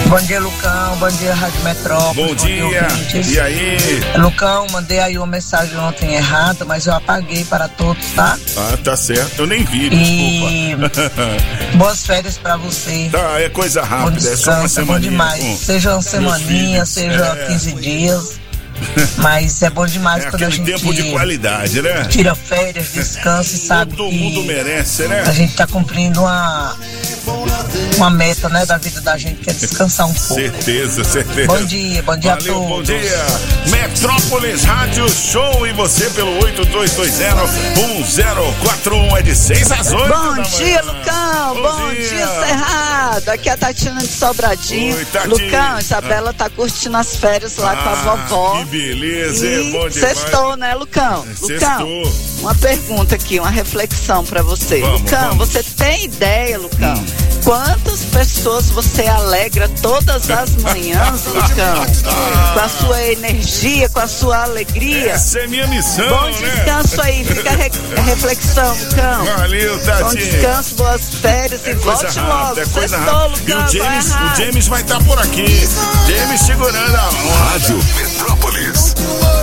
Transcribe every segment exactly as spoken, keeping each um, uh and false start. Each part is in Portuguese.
Bom dia, Lucão. Bom dia, Rádio Metrópolis. Bom, bom dia. dia e aí? Lucão, mandei aí uma mensagem ontem errada, mas eu apaguei para todos, tá? Ah, tá certo. Eu nem vi, e... desculpa. Boas férias pra você. Tá, é coisa rápida. Bom descanso, é só uma semaninha. É bom demais. Com... Seja uma semaninha, seja é. quinze dias. Mas é bom demais é quando a gente tempo de qualidade, né? Tira férias, descansa e sabe todo que mundo merece, né? A gente tá cumprindo uma uma meta, né, da vida da gente, que é descansar um pouco. Certeza, certeza. Bom dia, bom dia Valeu, a todos. Bom dia. Metrópolis Rádio Show e você pelo oito dois dois zero um zero quatro um é de seis às oito. Bom dia, Lucão. Bom, bom dia. dia, Cerrado. Aqui é a Tatiana de Sobradinho. Oi, Tati. Lucão, Isabela ah. tá curtindo as férias lá ah, com a vovó. Que beleza, e é bom demais. Sextou, né, Lucão? Sextou. Lucão, uma pergunta aqui, uma reflexão pra você. Vamos, Lucão, vamos. você tem ideia, Lucão? Hum. Quantas pessoas você alegra todas as manhãs, Lucão? Com a sua energia, com a sua alegria? Essa é minha missão, Bom descanso, né? aí, fica a re- reflexão, Lucão. Valeu, Tati. Bom descanso, boas férias é e volte rápida, logo. É coisa Sextou, Lucão, Lucão, e o James, vai, o James vai estar tá por aqui. James segurando a mão. Rádio Metrópolis.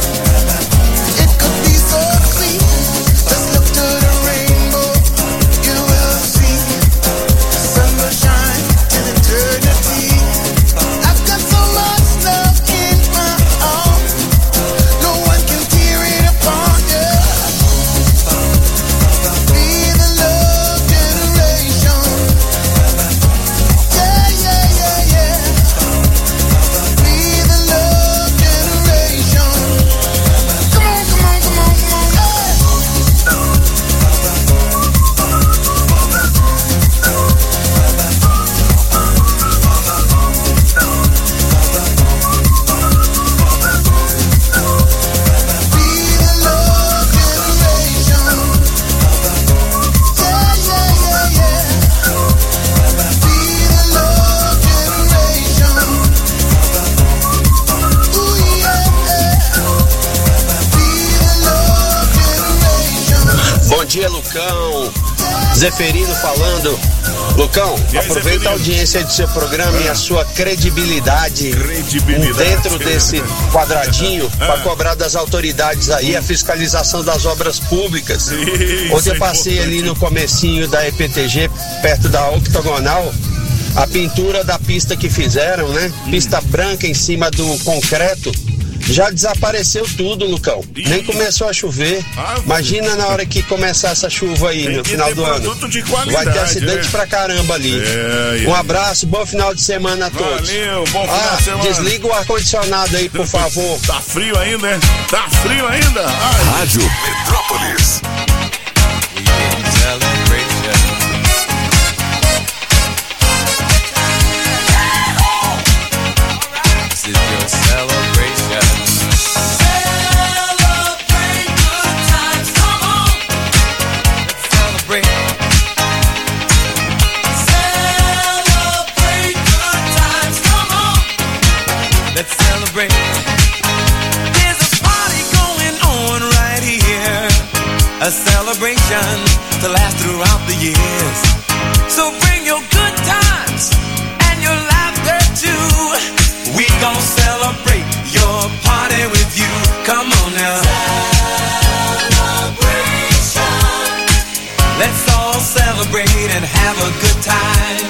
Lucão, Zeferino falando. Lucão, aí, aproveita Zeferino? a audiência do seu programa ah. e a sua credibilidade, credibilidade. dentro desse quadradinho ah. para cobrar das autoridades aí a fiscalização das obras públicas. Isso, Ontem eu passei é ali no comecinho da E P T G, perto da Octogonal, a pintura da pista que fizeram, né? Hum. Pista branca em cima do concreto. Já desapareceu tudo, Lucão. Ih. Nem começou a chover. Ah, imagina na hora que começar essa chuva aí, no final do ano. De vai ter acidente, né? Pra caramba ali. É, é. Um abraço, bom final de semana a todos. Valeu, bom final ah, de semana. Desliga o ar-condicionado aí, por favor. Tá frio ainda, né? Tá frio ainda. Ai. Rádio Metrópolis. A celebration to last throughout the years. So bring your good times and your laughter too. We gon' celebrate your party with you. Come on now. Celebration. Let's all celebrate and have a good time.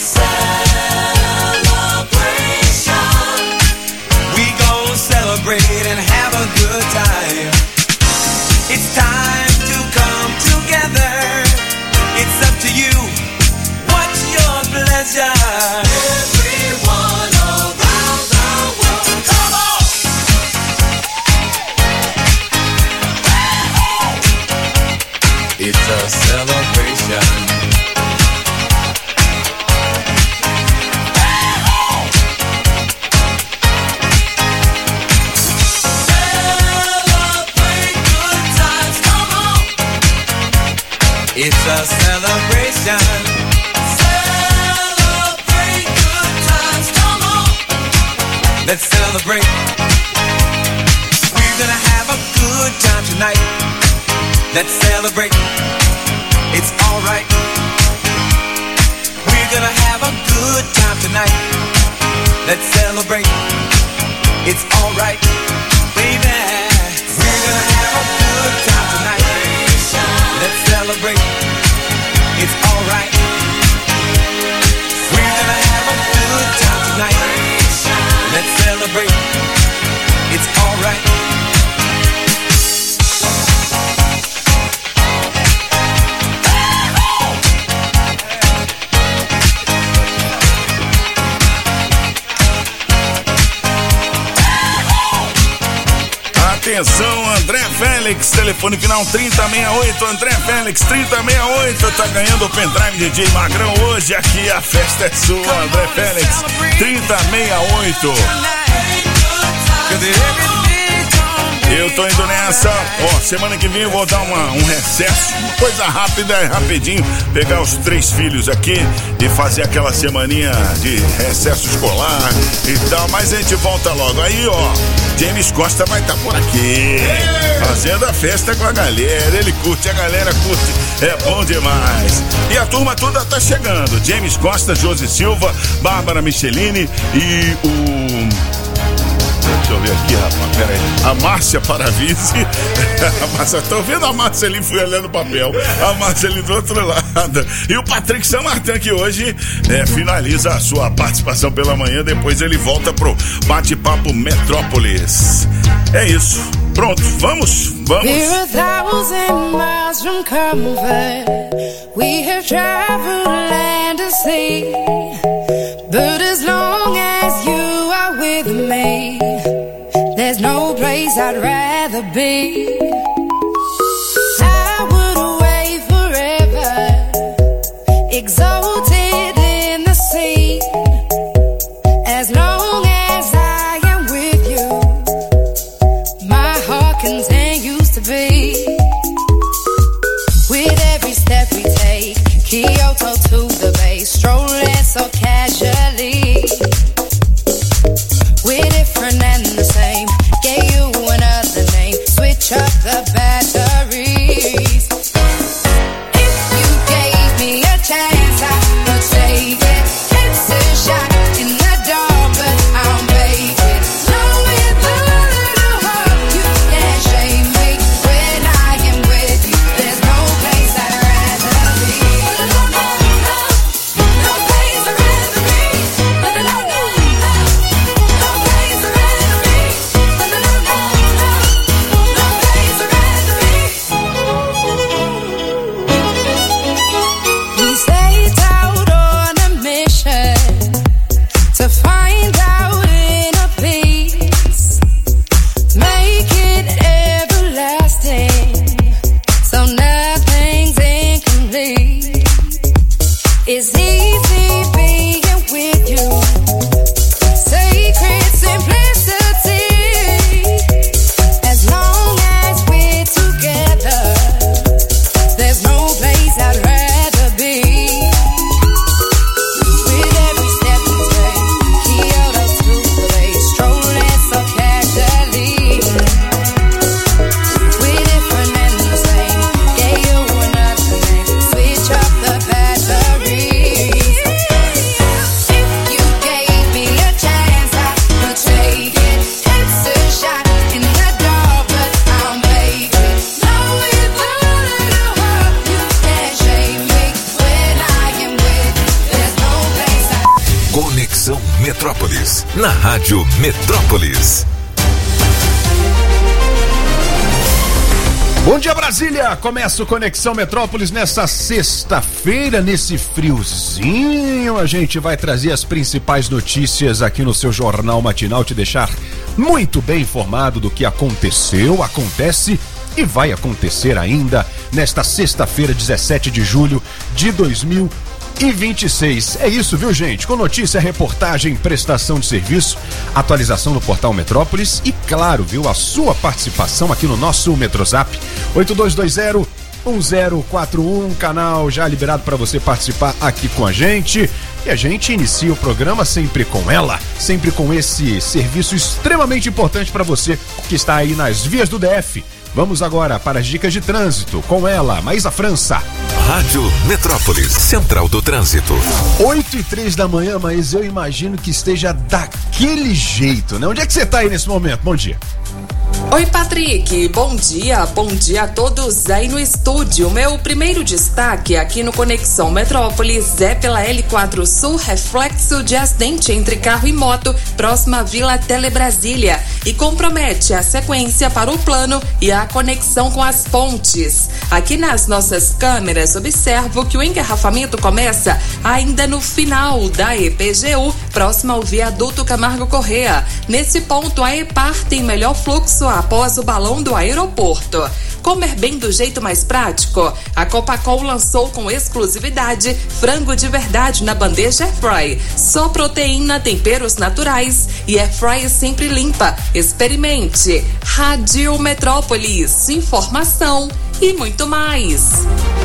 Celebration. We gon' celebrate and have a good time. It's time to come together. It's up to you. What's your pleasure? Everyone around the world, come on! It's a celebration. It's a celebration. Celebrate good times, come on. Let's celebrate. We're gonna have a good time tonight. Let's celebrate. It's alright. We're gonna have a good time tonight. let's celebrate. It's alright, baby. We're gonna have a good time tonight. Let's celebrate. It's alright. We're gonna have a good time tonight. Let's celebrate. It's alright. Atenção, André Félix, telefone final trinta sessenta e oito, André Félix, trinta sessenta e oito, tá ganhando o pendrive D J Magrão hoje, aqui a festa é sua, André Félix, trinta sessenta e oito. Eu tô indo nessa, ó, semana que vem eu vou dar uma, um recesso, uma coisa rápida, rapidinho, pegar os três filhos aqui e fazer aquela semaninha de recesso escolar e tal, mas a gente volta logo. Aí, ó, James Costa vai estar tá por aqui, fazendo a festa com a galera, ele curte, a galera curte, é bom demais. E a turma toda tá chegando, James Costa, Josi Silva, Bárbara Michelini e o... Deixa eu ver aqui, rapaz, pera aí. A Márcia Paravise. A Márcia, tô vendo a Márcia ali, fui olhando o papel. A Márcia ali do outro lado. E o Patrick Samartin, que hoje é, finaliza a sua participação pela manhã. Depois ele volta pro Bate-Papo Metrópolis. É isso. Pronto, vamos? Vamos. We're a thousand miles from comfort. We have traveled land and sea. But as long as you are with me, there's no place I'd rather be. I would away forever, exalted in the sea. As long as I am with you, my heart continues to beat. With every step we take, Kyoto to the bay, strolling so casually. We're different and the same. Gave you another name. Switch up the batteries. If you gave me a chance, I would take it. It's a shot in the dark, but I'll make it. Knowing the little heart, you can't shame me. When I am with you, there's no place I'd rather be. No, no, no, no place I'd rather be. No, no, no, no. It's easy being with you. Sacred simplicity. As long as we're together, there's no place I'd rather be. With every step we take, Kyoto to the bay, strolling so casually. We're different and the same. Gave you another name. Switch up the battery. Conexão Metrópolis, na Rádio Metrópolis. Bom dia, Brasília! Começa o Conexão Metrópolis nessa sexta-feira, nesse friozinho. A gente vai trazer as principais notícias aqui no seu Jornal Matinal, te deixar muito bem informado do que aconteceu, acontece e vai acontecer ainda nesta sexta-feira, dezessete de julho de dois mil e vinte e seis. É isso, viu, gente? Com notícia, reportagem, prestação de serviço, atualização no portal Metrópolis e, claro, viu, a sua participação aqui no nosso Metrozap oito dois dois zero um zero quatro um, canal já liberado para você participar aqui com a gente. E a gente inicia o programa sempre com ela, sempre com esse serviço extremamente importante para você que está aí nas vias do D F. Vamos agora para as dicas de trânsito com ela, Maísa França. Rádio Metrópolis, Central do Trânsito. oito e três da manhã, mas eu imagino que esteja daquele jeito, né? Onde é que você tá aí nesse momento? Bom dia. Oi, Patrick, bom dia, bom dia a todos aí no estúdio. Meu primeiro destaque aqui no Conexão Metrópolis é pela L quatro Sul, reflexo de acidente entre carro e moto, próxima à Vila Telebrasília, e compromete a sequência para o plano e a conexão com as pontes. Aqui nas nossas câmeras, observo que o engarrafamento começa ainda no final da E P G U, próximo ao viaduto Camargo Corrêa. Nesse ponto, a EPAR tem melhor fluxo após o balão do aeroporto. Comer bem do jeito mais prático? A Copacol lançou com exclusividade frango de verdade na bandeja Airfry. Só proteína, temperos naturais e Airfry sempre limpa. Experimente. Rádio Metrópolis, informação e muito mais.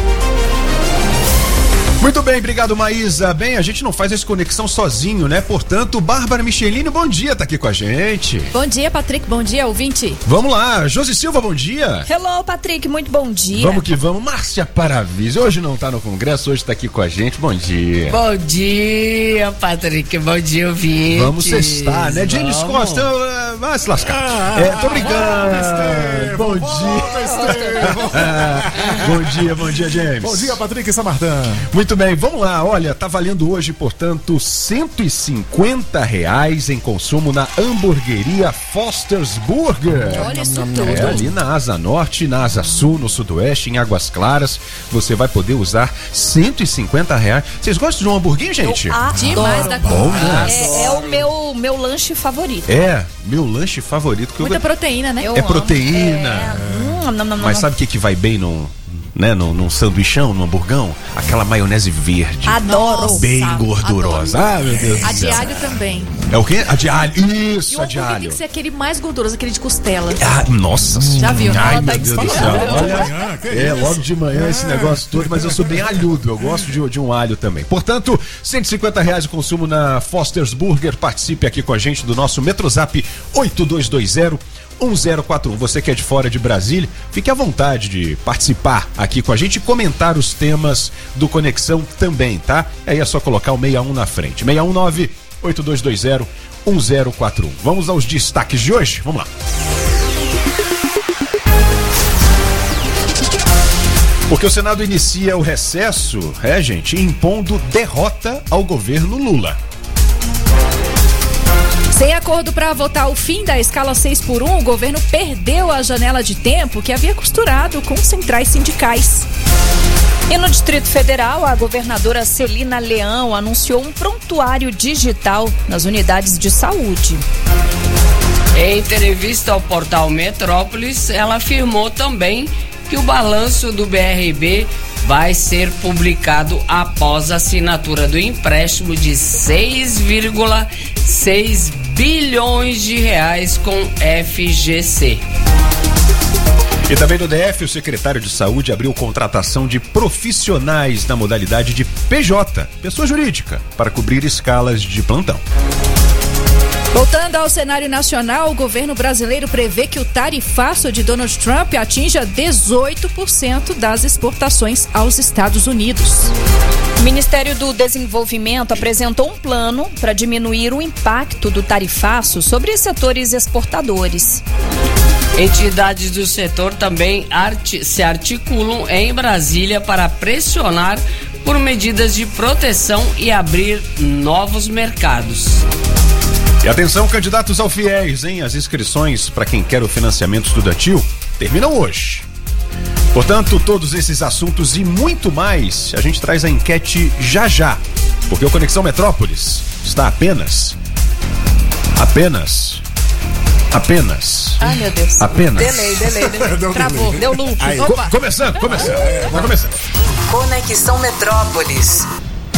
Muito bem, obrigado, Maísa. Bem, a gente não faz essa conexão sozinho, né? Portanto, Bárbara Michelini, bom dia, tá aqui com a gente. Bom dia, Patrick, bom dia, ouvinte. Vamos lá, Josi Silva, bom dia. Hello, Patrick, muito bom dia. Vamos que vamos, Márcia Paravise, hoje não tá no congresso, hoje tá aqui com a gente, bom dia. Bom dia, Patrick, bom dia, ouvinte. Vamos cestar, né? James Vamos. Costa, uh, vai se lascar. Ah, é, tô brincando. Bom dia. Bom dia, bom dia, James. Bom dia, Patrick Samartã. Muito bem, vamos lá, olha, tá valendo hoje, portanto, cento e cinquenta reais em consumo na hamburgueria Foster's Burger. Olha isso tudo. É, ali na Asa Norte, na Asa Sul, no Sudoeste, em Águas Claras, você vai poder usar cento e cinquenta reais. Vocês gostam de um hamburguinho, gente? Ah, demais da Bom, né? É, é o meu, meu lanche favorito. É, meu lanche favorito. Que Muita eu... proteína, né? É eu proteína. É. Hum, não, não, não, Mas sabe o que, que vai bem num... né, num, num sanduichão, num hamburgão, aquela maionese verde. Adoro. Bem gordurosa. Adoro. Ah, meu Deus A do céu. de alho também. É o quê? A de alho. Isso, e o a de alho. tem que ser aquele mais gorduroso, aquele de costela. Ah, nossa. Já viu? Ai, Ela meu tá Deus do céu. Olha, é, logo de manhã esse negócio todo, mas eu sou bem alhudo, eu gosto de, de um alho também. Portanto, cento e cinquenta reais o consumo na Foster's Burger. Participe aqui com a gente do nosso Metrozap oito dois dois zero um zero quatro um. Você que é de fora de Brasília, fique à vontade de participar aqui com a gente e comentar os temas do Conexão também, tá? Aí é só colocar o sessenta e um na frente. seis um nove, oito dois dois zero, um zero quatro um. Vamos aos destaques de hoje? Vamos lá. Porque o Senado inicia o recesso, é, gente, impondo derrota ao governo Lula. Sem acordo para votar o fim da escala seis por um, o governo perdeu a janela de tempo que havia costurado com centrais sindicais. E no Distrito Federal, a governadora Celina Leão anunciou um prontuário digital nas unidades de saúde. Em entrevista ao portal Metrópolis, ela afirmou também que o balanço do B R B vai ser publicado após a assinatura do empréstimo de seis vírgula seis bilhões de reais com F G C. E também no D F, o secretário de Saúde abriu contratação de profissionais na modalidade de P J, pessoa jurídica, para cobrir escalas de plantão. Voltando ao cenário nacional, o governo brasileiro prevê que o tarifaço de Donald Trump atinja dezoito por cento das exportações aos Estados Unidos. O Ministério do Desenvolvimento apresentou um plano para diminuir o impacto do tarifaço sobre setores exportadores. Entidades do setor também arti- se articulam em Brasília para pressionar por medidas de proteção e abrir novos mercados. E atenção, candidatos ao FIES, hein? As inscrições para quem quer o financiamento estudantil terminam hoje. Portanto, todos esses assuntos e muito mais, a gente traz a enquete já já. Porque o Conexão Metrópolis está apenas, apenas, apenas. Ai, meu Deus. Apenas. Delay, delay, delay. Travou, deu loop. Aí, Opa. co- começando, começando. Tá começando. Conexão Metrópolis.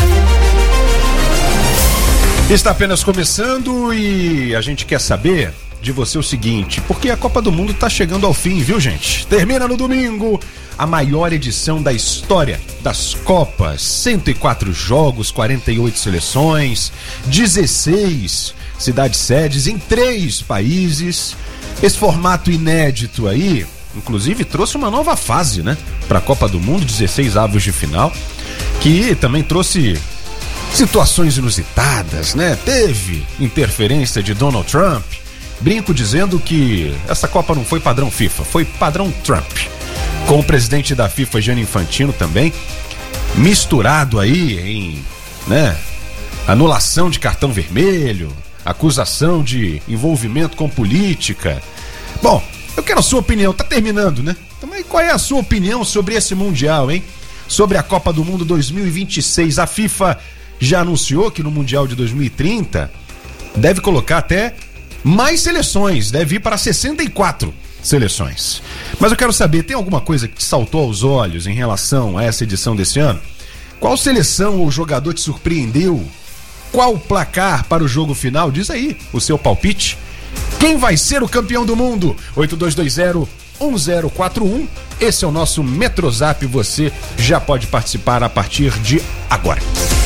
Está apenas começando e a gente quer saber de você o seguinte, porque a Copa do Mundo está chegando ao fim, viu, gente? Termina no domingo a maior edição da história das Copas. cento e quatro jogos, quarenta e oito seleções, dezesseis cidades sedes em três países. Esse formato inédito aí, inclusive trouxe uma nova fase, né, para a Copa do Mundo, dezesseis avos de final, que também trouxe situações inusitadas, né? Teve interferência de Donald Trump. Brinco dizendo que essa Copa não foi padrão FIFA, foi padrão Trump. Com o presidente da FIFA, Gianni Infantino, também misturado aí em, né, anulação de cartão vermelho, acusação de envolvimento com política. Bom, eu quero a sua opinião, tá terminando, né? Também qual é a sua opinião sobre esse Mundial, hein? Sobre a Copa do Mundo dois mil e vinte e seis. A FIFA já anunciou que no Mundial de dois mil e trinta deve colocar até mais seleções, deve ir para sessenta e quatro seleções. Mas eu quero saber, tem alguma coisa que te saltou aos olhos em relação a essa edição desse ano? Qual seleção ou jogador te surpreendeu? Qual o placar para o jogo final? Diz aí o seu palpite. Quem vai ser o campeão do mundo? oito dois dois zero um zero quatro um. Esse é o nosso Metrozap. Você já pode participar a partir de agora.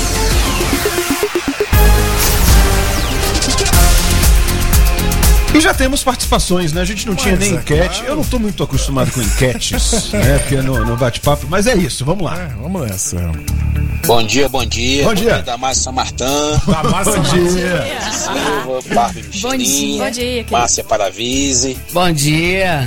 E já temos participações, né? A gente não mas tinha nem é enquete. Claro. Eu não tô muito acostumado com enquetes, né? Porque no, no bate-papo. Mas é isso, vamos lá. É, vamos nessa. Bom dia, bom dia. Bom dia. Damásio Samartã. Damásio Bom dia. Silva, Barbie Michelin. Bom dia. Márcia Paravise. Bom dia.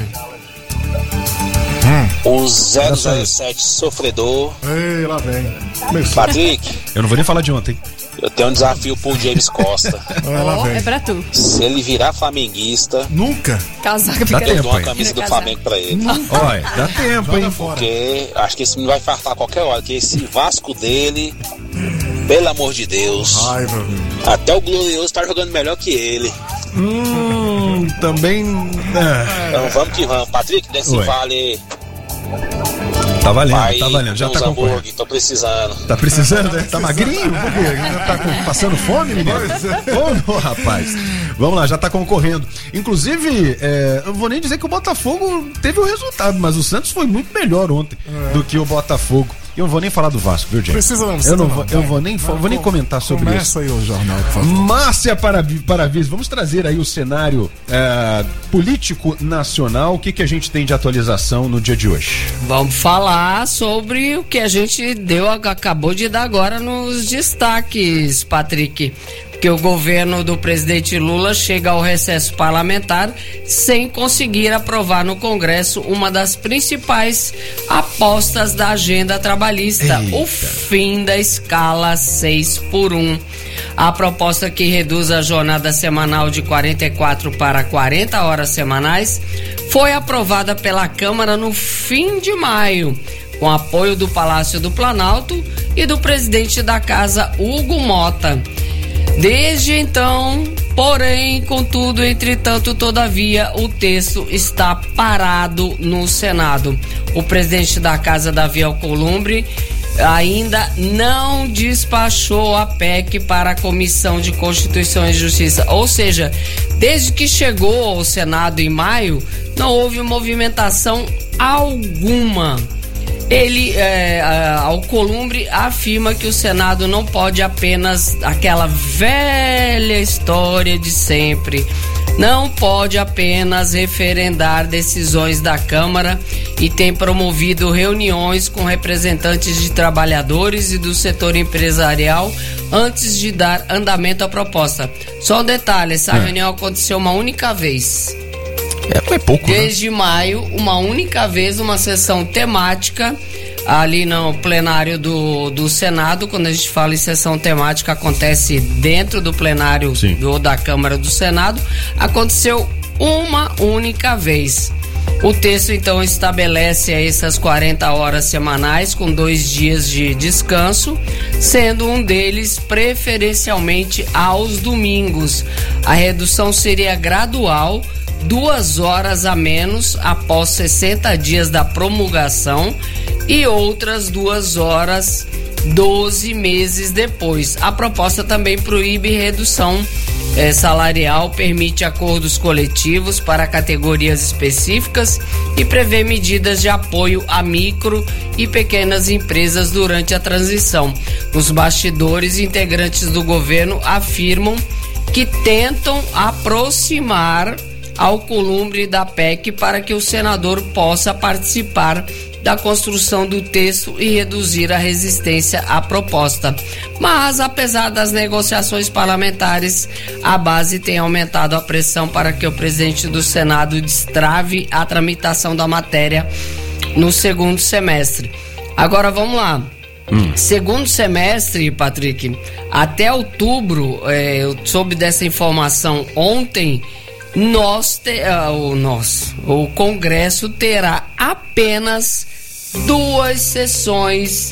Hum. O zero zero sete Sofredor. Ei, lá vem. Começou. Patrick. Eu não vou nem falar de ontem. Eu tenho um desafio pro James Costa. Oh, é pra tu. Se ele virar flamenguista... Nunca. Casaca eu fica... dou uma camisa do Flamengo pra ele. Olha, dá tempo, hein? Porque acho que esse menino vai fartar a qualquer hora. Porque esse Vasco dele... Pelo amor de Deus. Raiva, até o Glorioso tá jogando melhor que ele. Hum, também... É. Então vamos que vamos. Patrick, desse Ué. vale... Tá valendo, vai, tá valendo, já tá concorrendo. Tô precisando. Tá precisando, né? Tá magrinho? Por quê? Tá com, passando fome, menino? Ô, oh, rapaz. Vamos lá, já tá concorrendo. Inclusive, é, eu vou nem dizer que o Botafogo teve o resultado, mas o Santos foi muito melhor ontem é. do que o Botafogo. E eu não vou nem falar do Vasco, viu, gente? Precisa não, precisa eu não, não, vou, eu vou nem, vou nem comentar sobre começa isso. Começa aí o jornal, por favor. Márcia Paravise, vamos trazer aí o cenário é, político nacional. O que, que a gente tem de atualização no dia de hoje? Vamos falar sobre o que a gente deu, acabou de dar agora nos destaques, Patrick. Que o governo do presidente Lula chega ao recesso parlamentar sem conseguir aprovar no Congresso uma das principais apostas da agenda trabalhista, Eita. o fim da escala seis por um. A proposta que reduz a jornada semanal de quarenta e quatro para quarenta horas semanais foi aprovada pela Câmara no fim de maio, com apoio do Palácio do Planalto e do presidente da Casa, Hugo Mota. Desde então, porém, contudo, entretanto, todavia, o texto está parado no Senado. O presidente da Casa, Davi Alcolumbre, ainda não despachou a P E C para a Comissão de Constituição e Justiça. Ou seja, desde que chegou ao Senado em maio, não houve movimentação alguma. Ele, é, Alcolumbre, afirma que o Senado não pode apenas, aquela velha história de sempre, não pode apenas referendar decisões da Câmara e tem promovido reuniões com representantes de trabalhadores e do setor empresarial antes de dar andamento à proposta. Só um detalhe, essa é. reunião aconteceu uma única vez. É, é pouco, Desde né? maio, uma única vez, uma sessão temática ali no plenário do, do Senado. Quando a gente fala em sessão temática, acontece dentro do plenário do, da Câmara do Senado. Aconteceu uma única vez. O texto, então, estabelece essas quarenta horas semanais com dois dias de descanso, sendo um deles preferencialmente aos domingos. A redução seria gradual, duas horas a menos após sessenta dias da promulgação e outras duas horas doze meses depois. A proposta também proíbe redução eh, salarial, permite acordos coletivos para categorias específicas e prevê medidas de apoio a micro e pequenas empresas durante a transição. Nos bastidores, integrantes do governo afirmam que tentam aproximar ao columbre da P E C para que o senador possa participar da construção do texto e reduzir a resistência à proposta. Mas, apesar das negociações parlamentares, a base tem aumentado a pressão para que o presidente do Senado destrave a tramitação da matéria no segundo semestre. Agora vamos lá. Hum. Segundo semestre, Patrick, até outubro, é, eu soube dessa informação ontem. Nós, te, uh, o, nós, o Congresso terá apenas duas sessões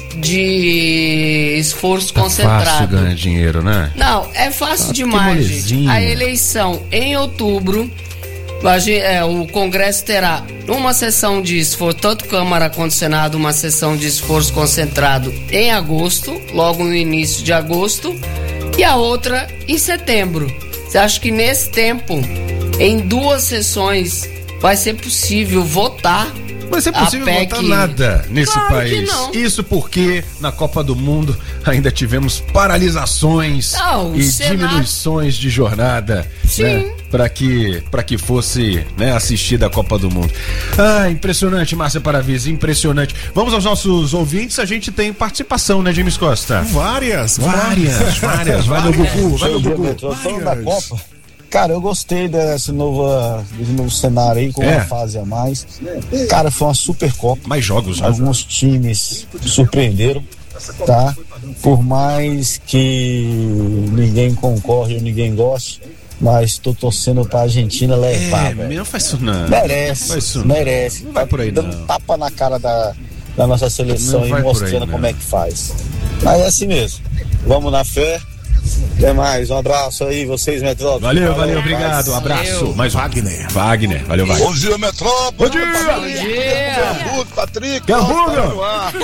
de esforço concentrado. É fácil ganhar dinheiro, né? Não, é fácil ah, demais, gente. A eleição em outubro, a gente, é, o Congresso terá uma sessão de esforço, tanto Câmara quanto Senado, uma sessão de esforço concentrado em agosto, logo no início de agosto, e a outra em setembro. Você acha que nesse tempo, em duas sessões, vai ser possível votar? Vai ser possível votar nada nesse claro país. Isso porque na Copa do Mundo ainda tivemos paralisações não, e Senado... diminuições de jornada, né, para que para que fosse, né, assistida a Copa do Mundo. Ah, impressionante, Márcia Paravis, impressionante. Vamos aos nossos ouvintes, a gente tem participação, né, James Costa? Várias, várias, várias. Vai no Gugu, vai no Gugu. Falando da Copa, cara, eu gostei desse novo, desse novo cenário aí, com é. uma fase a mais. Cara, foi uma super Copa. Mais jogos, né? Alguns times surpreenderam, tá? Por mais que ninguém concorre ou ninguém goste, mas tô torcendo pra Argentina levar, é, velho. Não faz isso não. Merece, faz isso merece. Não vai por aí não. Dando tapa na cara da, da nossa seleção e mostrando aí, como é que faz. Mas é assim mesmo. Vamos na fé. Até mais, um abraço aí, vocês, Metrópolis. Valeu, valeu, obrigado, um abraço. Mais Wagner. Wagner, valeu, Wagner. Bom dia, Metrópolis. Bom dia. Bom dia. Gambudo, Patrick. Gambudo.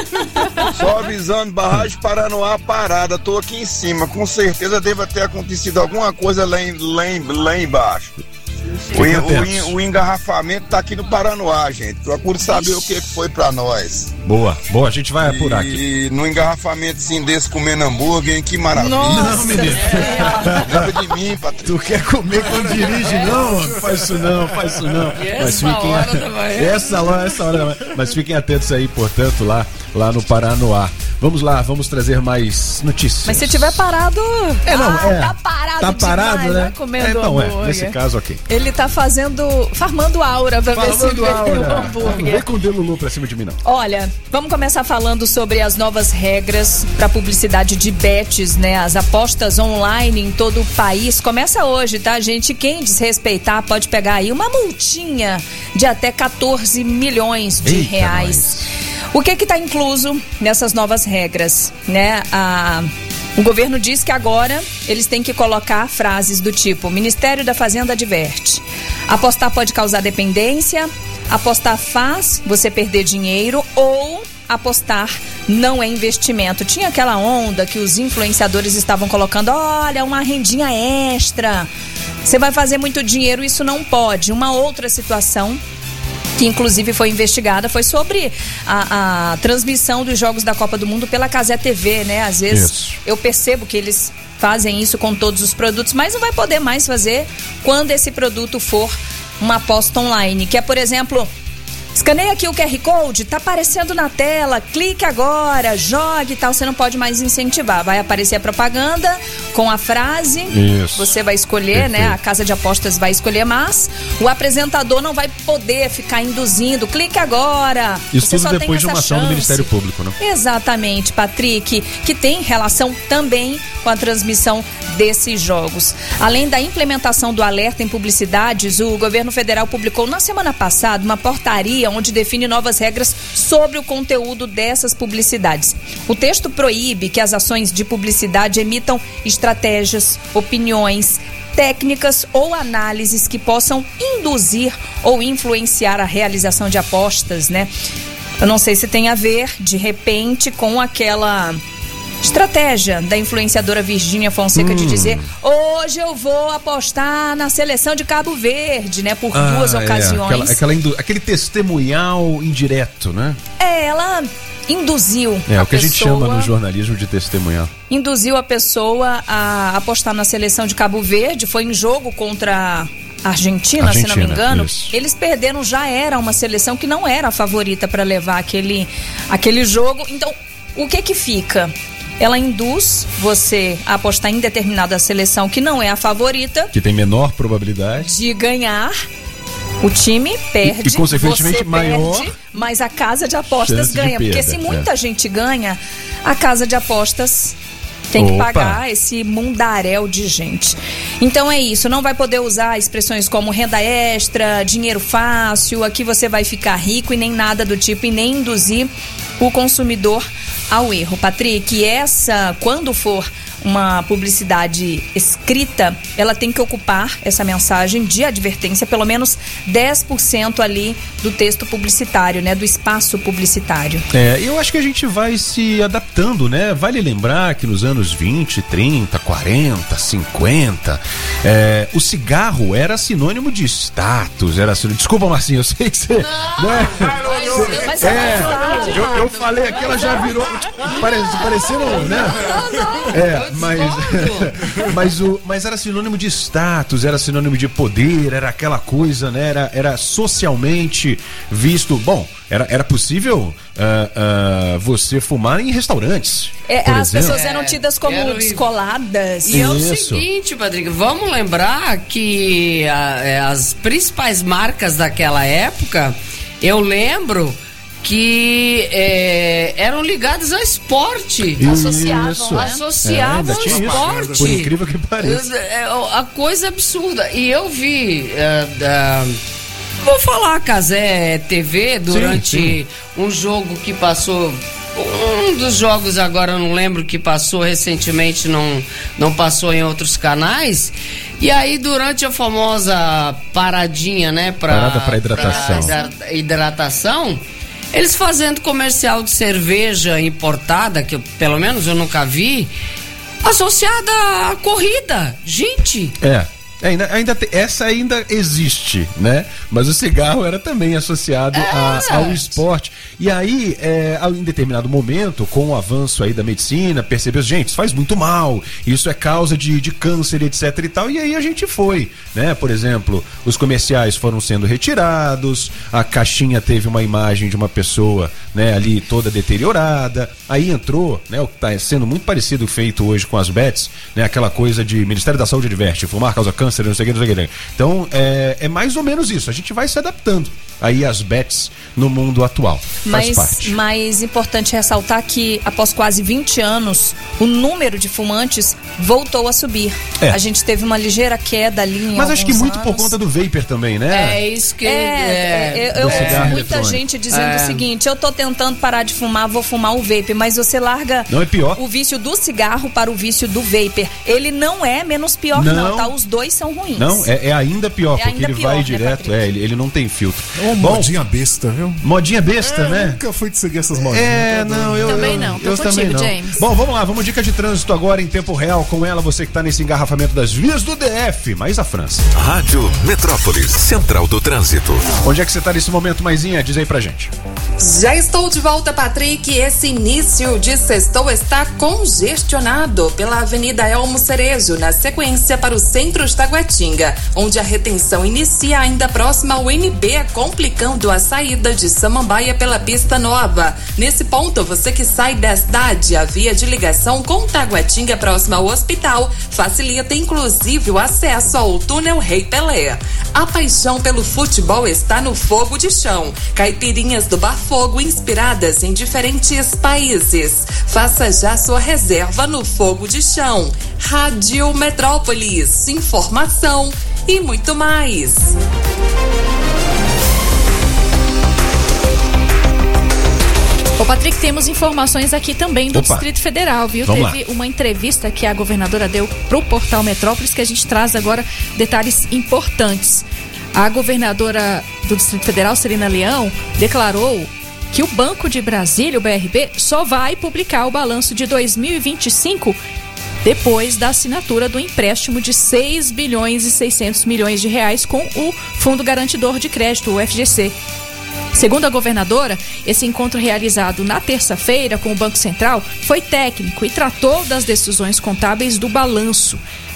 Só avisando, barragem Paranoá parada, tô aqui em cima. Com certeza deve ter acontecido alguma coisa lá, em, lá, em, lá embaixo. O, o, o engarrafamento tá aqui no Paranoá, gente. Procure saber o que foi pra nós. Boa, boa, a gente vai apurar aqui. E no engarrafamento assim desse comendo hambúrguer, hein? Que maravilha. Nossa, não, menino. Lembra de mim, Patrick. Tu quer comer quando dirige? Não, faz isso não, faz isso não. Mas fiquem atentos. Essa hora, essa hora. Mas fiquem atentos aí, portanto, lá, lá no Paranoá. Vamos lá, vamos trazer mais notícias. Mas se tiver parado. É, não, ah, é. Tá parado, tá parado, demais, né? né? Comendo é, então, hambúrguer. É, nesse caso, ok. Ele tá fazendo. Farmando aura pra farmando ver se vê aura. o hambúrguer. Não vem com o Delulu pra cima de mim, não. Olha, vamos começar falando sobre as novas regras para publicidade de bets, né? As apostas online em todo o país. Começa hoje, tá, gente? Quem desrespeitar pode pegar aí uma multinha de até quatorze milhões de Eita reais. Nós. O que que tá incluso nessas novas regras, né? A... O governo diz que agora eles têm que colocar frases do tipo: Ministério da Fazenda adverte, apostar pode causar dependência, apostar faz você perder dinheiro ou apostar não é investimento. Tinha aquela onda que os influenciadores estavam colocando: olha, uma rendinha extra, você vai fazer muito dinheiro, isso não pode. Uma outra situação que inclusive foi investigada, foi sobre a, a transmissão dos jogos da Copa do Mundo pela Cazé T V, né? Às vezes isso. Eu percebo que eles fazem isso com todos os produtos, mas não vai poder mais fazer quando esse produto for uma aposta online, que é, por exemplo, escaneia aqui o Q R Code, tá aparecendo na tela, clique agora, jogue e tal, você não pode mais incentivar. Vai aparecer a propaganda com a frase, isso. Você vai escolher, perfeito. Né? A casa de apostas vai escolher, mas o apresentador não vai poder ficar induzindo, clique agora. Isso você tudo só depois tem de uma ação do Ministério Público, né? Exatamente, Patrick, que tem relação também com a transmissão desses jogos. Além da implementação do alerta em publicidades, o governo federal publicou na semana passada uma portaria onde define novas regras sobre o conteúdo dessas publicidades. O texto proíbe que as ações de publicidade emitam estratégias, opiniões, técnicas ou análises que possam induzir ou influenciar a realização de apostas, né? Eu não sei se tem a ver, de repente, com aquela estratégia da influenciadora Virgínia Fonseca hum. de dizer: hoje eu vou apostar na seleção de Cabo Verde, né? Por ah, duas ocasiões. É. Aquela, aquela indu- aquele testemunhal indireto, né? É, ela induziu É, a o que pessoa, a gente chama no jornalismo de testemunhal. Induziu a pessoa a apostar na seleção de Cabo Verde. Foi em jogo contra Argentina, Argentina, se não me engano, isso. eles perderam, já era uma seleção que não era a favorita para levar aquele, aquele jogo. Então, o que que fica? Ela induz você a apostar em determinada seleção que não é a favorita. Que tem menor probabilidade de ganhar. O time perde, e, e consequentemente você maior, perde, mas a casa de apostas ganha. De porque perda, se muita é. gente ganha, a casa de apostas tem que Opa. pagar esse mundaréu de gente. Então é isso, não vai poder usar expressões como renda extra, dinheiro fácil, aqui você vai ficar rico e nem nada do tipo, e nem induzir o consumidor ao erro. Patrick, essa, quando for uma publicidade escrita, ela tem que ocupar essa mensagem de advertência, pelo menos dez por cento ali do texto publicitário, né, do espaço publicitário. É, eu acho que a gente vai se adaptando, né? Vale lembrar que nos anos vinte, trinta, quarenta, cinquenta, é, o cigarro era sinônimo de status, era sinônimo... Desculpa, Marcinho, eu sei que você... Não, né? mas, mas é, eu, eu falei aqui, ela já virou... Parece, parecendo, né? É, mas, mas, o, mas era sinônimo de status, era sinônimo de poder, era aquela coisa, né? Era, era socialmente visto. Bom, era, era possível uh, uh, você fumar em restaurantes. É, por as exemplo. pessoas eram tidas como Quero ir. descoladas. E é o Isso. seguinte, Patrick, vamos lembrar que a, é, as principais marcas daquela época, eu lembro que é, eram ligadas ao esporte. Associavam, Isso. né? Associavam É, ao ainda tinha esporte. isso. Por incrível que pareça. É, a coisa absurda. E eu vi. é, é, vou falar, Casé T V, durante Sim, sim. um jogo que passou. Um dos jogos agora, eu não lembro, que passou recentemente, não, não passou em outros canais. E aí, durante a famosa paradinha, né? Pra, Parada pra hidratação. pra hidratação, eles fazendo comercial de cerveja importada, que eu, pelo menos eu nunca vi, associada à corrida. Gente! É. Ainda, ainda te, essa ainda existe, né? Mas o cigarro era também associado É. a, ao esporte. E aí, é, em determinado momento, com o avanço aí da medicina, percebeu, gente, isso faz muito mal, isso é causa de, de câncer, etc e tal. E aí a gente foi, né? Por exemplo, os comerciais foram sendo retirados, a caixinha teve uma imagem de uma pessoa, né, ali toda deteriorada. Aí entrou, né, o que está sendo muito parecido feito hoje com as bets, né? Aquela coisa de Ministério da Saúde adverte, fumar causa câncer, não sei o que, não sei o que. Então, é, é mais ou menos isso. A gente vai se adaptando aí às bets no mundo atual. Faz Mas parte. mais importante ressaltar que após quase vinte anos, o número de fumantes voltou a subir. É. A gente teve uma ligeira queda ali em Mas acho que alguns muito anos. por conta do vapor também, né? É isso que. É, é, eu, eu do ouço cigarro muita eletrônico. gente dizendo É. o seguinte: eu tô tentando parar de fumar, vou fumar o vape, mas você larga Não, é pior. o vício do cigarro para o vício do vapor. Ele não é menos pior, não, Não. tá? Os dois são ruins. Não, é, é ainda pior, É porque ainda ele pior, vai né, direto, Patrick? é, ele, ele não tem filtro. Ô, Bom, modinha besta, viu? modinha besta, É, né? Nunca fui de seguir essas modinhas. É, não, eu Também eu, não, tô eu contigo, também não. James. Bom, vamos lá, vamos dica de trânsito agora em tempo real com ela, você que tá nesse engarrafamento das vias do D F, mais a França. Rádio Metrópolis, Central do Trânsito. Onde é que você tá nesse momento, Maisinha? Diz aí pra gente. Já estou de volta, Patrick. Esse início de sextou está congestionado pela Avenida Elmo Cerejo, na sequência para o centro de Taguatinga, onde a retenção inicia ainda próxima ao M B, complicando a saída de Samambaia pela pista nova. Nesse ponto, você que sai da cidade, a via de ligação com Taguatinga próxima ao hospital facilita inclusive o acesso ao túnel Rei Pelé. A paixão pelo futebol está no fogo de chão. Caipirinhas do Bar Fogo inspiradas em diferentes países. Faça já sua reserva no Fogo de Chão. Rádio Metrópolis, informação e muito mais. Ô Patrick, temos informações aqui também do Opa. Distrito Federal, viu? Vamos Teve uma entrevista que a governadora deu pro Portal Metrópolis que a gente traz agora detalhes importantes. A governadora do Distrito Federal, Celina Leão, declarou que o Banco de Brasília, o B R B, só vai publicar o balanço de dois mil e vinte e cinco depois da assinatura do empréstimo de seis bilhões e seiscentos milhões de reais com o Fundo Garantidor de Crédito, o F G C. Segundo a governadora, esse encontro realizado na terça-feira com o Banco Central foi técnico e tratou das decisões contábeis do balanço.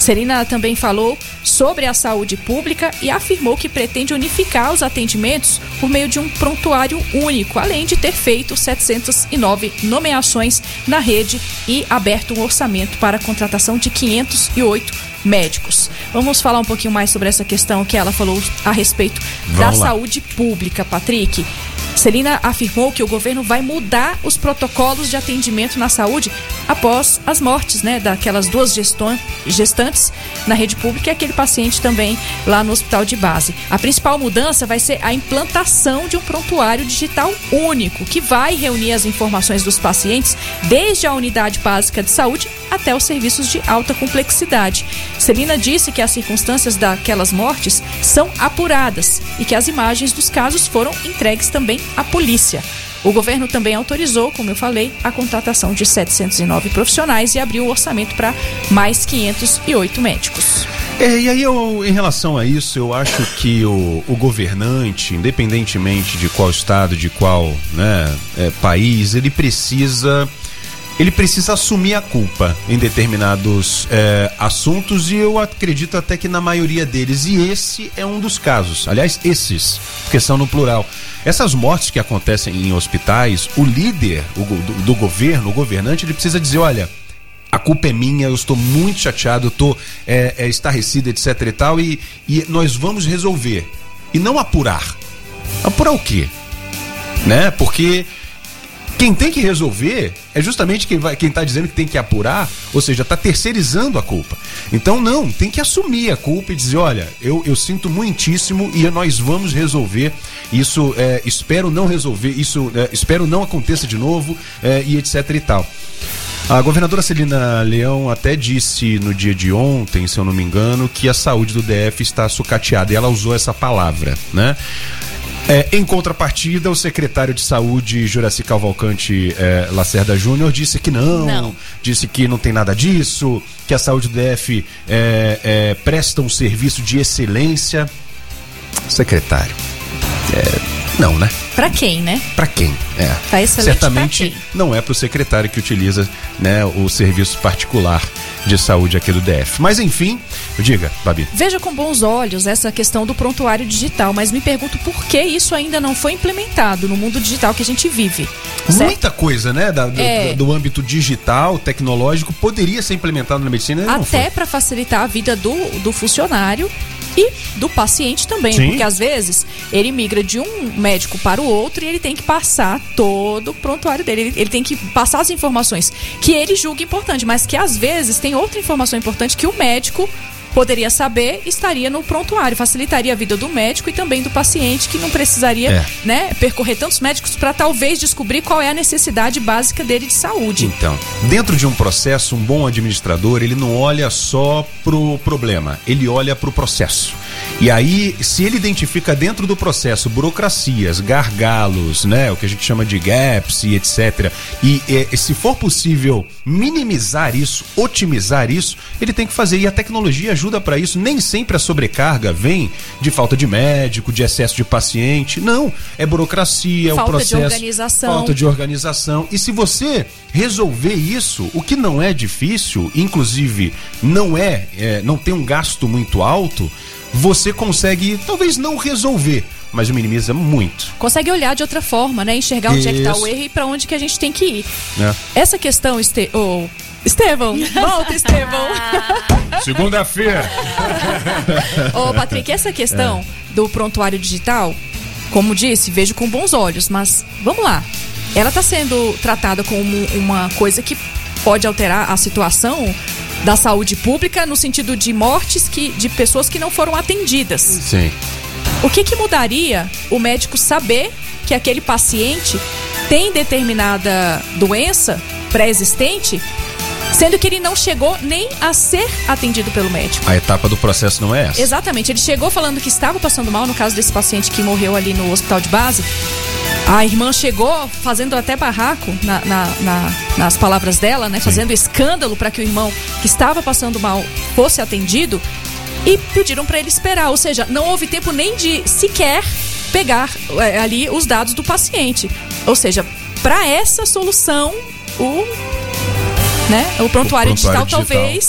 Celina também falou sobre a saúde pública e afirmou que pretende unificar os atendimentos por meio de um prontuário único, além de ter feito setecentas e nove nomeações na rede e aberto um orçamento para a contratação de quinhentos e oito médicos. Vamos falar um pouquinho mais sobre essa questão que ela falou a respeito Vamos da lá. saúde pública, Patrick. Celina afirmou que o governo vai mudar os protocolos de atendimento na saúde após as mortes, né, daquelas duas geston- gestantes na rede pública e aquele paciente também lá no hospital de base. A principal mudança vai ser a implantação de um prontuário digital único, que vai reunir as informações dos pacientes desde a unidade básica de saúde até os serviços de alta complexidade. Celina disse que as circunstâncias daquelas mortes são apuradas e que as imagens dos casos foram entregues também à polícia. O governo também autorizou, como eu falei, a contratação de setecentos e nove profissionais e abriu o orçamento para mais quinhentos e oito médicos. É, e aí eu, em relação a isso, eu acho que o, o governante, independentemente de qual estado, de qual, né, é, país, ele precisa... ele precisa assumir a culpa em determinados é, assuntos, e eu acredito até que na maioria deles, e esse é um dos casos. Aliás, esses, porque são no plural. Essas mortes que acontecem em hospitais, o líder o, do, do governo, o governante, ele precisa dizer, olha, a culpa é minha, eu estou muito chateado, eu estou é, é, estarrecido, etc e tal, e, e nós vamos resolver. E não apurar. Apurar o quê? Né? Porque... quem tem que resolver é justamente quem vai, quem está dizendo que tem que apurar, ou seja, está terceirizando a culpa. Então não, tem que assumir a culpa e dizer, olha, eu, eu sinto muitíssimo e nós vamos resolver isso, é, espero não resolver, isso, é, espero não aconteça de novo, é, e etc e tal. A governadora Celina Leão até disse no dia de ontem, se eu não me engano, que a saúde do D F está sucateada, e ela usou essa palavra, né? É, em contrapartida, o secretário de Saúde, Juraci Cavalcante é, Lacerda Júnior, disse que não, não, disse que não tem nada disso, que a saúde do D F é, é, presta um serviço de excelência. Secretário, é, não, né? Pra quem, né? Pra quem? É. Tá excelente. Certamente pra quem? Não é pro secretário que utiliza, né, o serviço particular de saúde aqui do D F. Mas enfim, diga, Babi. Veja com bons olhos essa questão do prontuário digital, mas me pergunto por que isso ainda não foi implementado no mundo digital que a gente vive. Certo? Muita coisa, né, da, do, é. do âmbito digital, tecnológico, poderia ser implementado na medicina. Até para facilitar a vida do, do funcionário e do paciente também. Sim. Porque às vezes ele migra de um médico para o outro e ele tem que passar todo o prontuário dele. Ele, ele tem que passar as informações que ele julga importante, mas que às vezes tem outra informação importante que o médico poderia saber, estaria no prontuário, facilitaria a vida do médico e também do paciente, que não precisaria é. né, percorrer tantos médicos para talvez descobrir qual é a necessidade básica dele de saúde. Então, dentro de um processo, um bom administrador, ele não olha só pro problema, ele olha pro processo. E aí, se ele identifica dentro do processo burocracias, gargalos, né, o que a gente chama de gaps e etcétera, e, e se for possível minimizar isso, otimizar isso, ele tem que fazer, e a tecnologia ajuda ajuda para isso. Nem sempre a sobrecarga vem de falta de médico, de excesso de paciente. Não, é burocracia, falta o processo, de organização. falta de organização. E se você resolver isso, o que não é difícil, inclusive não é, é não tem um gasto muito alto, você consegue, talvez não resolver, mas minimiza muito. Consegue olhar de outra forma, né? Enxergar onde Isso. é que está o erro e para onde que a gente tem que ir. É. Essa questão, este... oh, Estevão, volta, Estevão. Segunda-feira. Ô, Patrick, essa questão é. do prontuário digital, como disse, vejo com bons olhos, mas vamos lá. Ela está sendo tratada como uma coisa que pode alterar a situação da saúde pública no sentido de mortes que, de pessoas que não foram atendidas. Sim. O que que mudaria o médico saber que aquele paciente tem determinada doença pré-existente, sendo que ele não chegou nem a ser atendido pelo médico? A etapa do processo não é essa. Exatamente. Ele chegou falando que estava passando mal, no caso desse paciente que morreu ali no hospital de base. A irmã chegou fazendo até barraco, na, na, na, nas palavras dela, né? Sim. Fazendo escândalo para que o irmão que estava passando mal fosse atendido, e pediram para ele esperar. Ou seja, não houve tempo nem de sequer pegar é, ali os dados do paciente. Ou seja, para essa solução, o... Né? O prontuário, o prontuário digital, digital talvez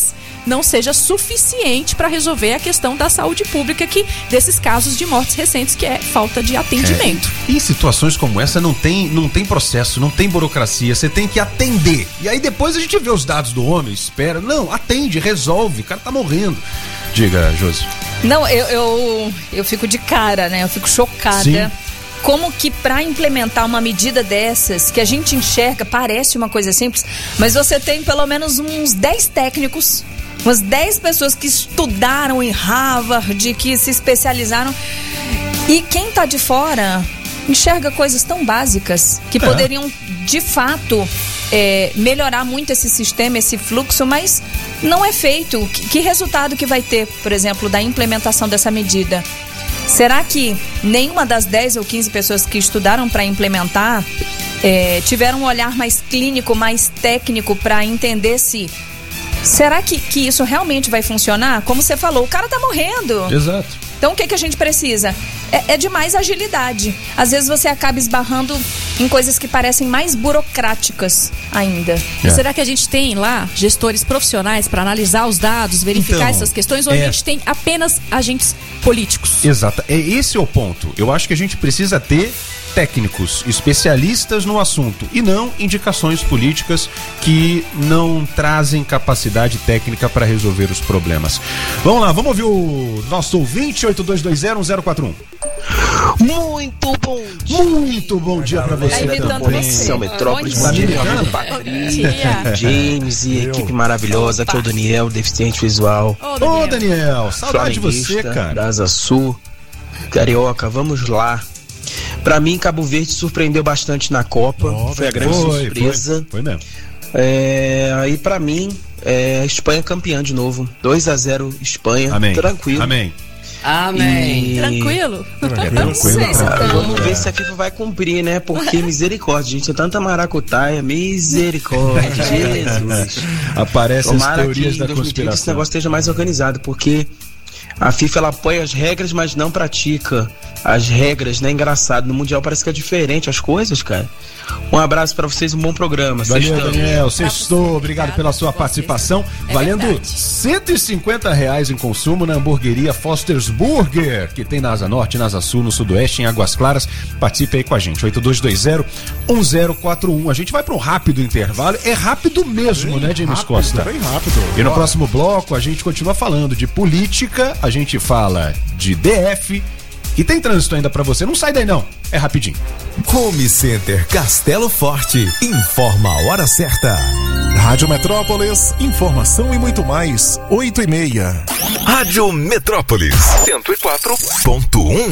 não seja suficiente para resolver a questão da saúde pública aqui, desses casos de mortes recentes, que é falta de atendimento. É. Em situações como essa não tem, não tem processo, não tem burocracia, você tem que atender. E aí depois a gente vê os dados do homem, espera. Não, atende, resolve, o cara tá morrendo. Diga, Josi. Não, eu, eu, eu fico de cara, né? Eu fico chocada. Sim. Como que para implementar uma medida dessas, que a gente enxerga, parece uma coisa simples, mas você tem pelo menos uns dez técnicos, umas dez pessoas que estudaram em Harvard, que se especializaram, e quem tá de fora enxerga coisas tão básicas que é. poderiam, de fato, é, melhorar muito esse sistema, esse fluxo, mas não é feito. Que, que resultado que vai ter, por exemplo, da implementação dessa medida? Será que nenhuma das dez ou quinze pessoas que estudaram para implementar é, tiveram um olhar mais clínico, mais técnico para entender se... Será que, que isso realmente vai funcionar? Como você falou, o cara tá morrendo. Exato. Então o que, que a gente precisa? É, é de mais agilidade. Às vezes você acaba esbarrando em coisas que parecem mais burocráticas ainda. É. Será que a gente tem lá gestores profissionais para analisar os dados, verificar então, essas questões, ou é... a gente tem apenas agentes políticos? Exato. É, esse é o ponto. Eu acho que a gente precisa ter técnicos, especialistas no assunto e não indicações políticas que não trazem capacidade técnica para resolver os problemas. Vamos lá, vamos ouvir o nosso ouvinte, oito dois dois zero um zero quatro um. Muito bom dia. Muito bom dia para você também. São Metrópolis, bom dia, meu amigo Patrícia, James e equipe maravilhosa. Aqui é o Daniel, deficiente visual. Ô, Daniel, Ô, Daniel saudade de você, cara. Da Asa Sul, Carioca, vamos lá. Pra mim, Cabo Verde surpreendeu bastante na Copa. Oh, foi a grande foi, surpresa. Foi, foi mesmo. É, aí pra mim, é, a Espanha campeã de novo. dois a zero Espanha. Amém. Tranquilo. Amém. Amém. E... Tranquilo? É, tranquilo. Ah, vamos ver se a FIFA vai cumprir, né? Porque misericórdia, gente, é tanta maracutaia, misericórdia, Jesus. Aparece Tomara as teorias que da em dois mil e trinta conspiração. esse negócio esteja mais organizado, porque a FIFA ela apoia as regras, mas não pratica as regras, né? Engraçado, no Mundial parece que é diferente as coisas, cara. Um abraço pra vocês, um bom programa. Valeu, Sextou. Daniel, sextou, obrigado pela sua participação. É valendo verdade. cento e cinquenta reais em consumo na hamburgueria Foster's Burger, que tem na Asa Norte, na Asa Sul, no Sudoeste, em Águas Claras. Participe aí com a gente, oito dois dois zero um zero quatro um. A gente vai para um rápido intervalo, é rápido mesmo, bem né, James rápido, Costa? Bem rápido. E no próximo bloco a gente continua falando de política, a gente fala de D F, e tem trânsito ainda pra você. Não sai daí não, é rapidinho. Home Center Castelo Forte informa a hora certa. Rádio Metrópolis, informação e muito mais, oito e meia. Rádio Metrópolis, cento e quatro ponto um.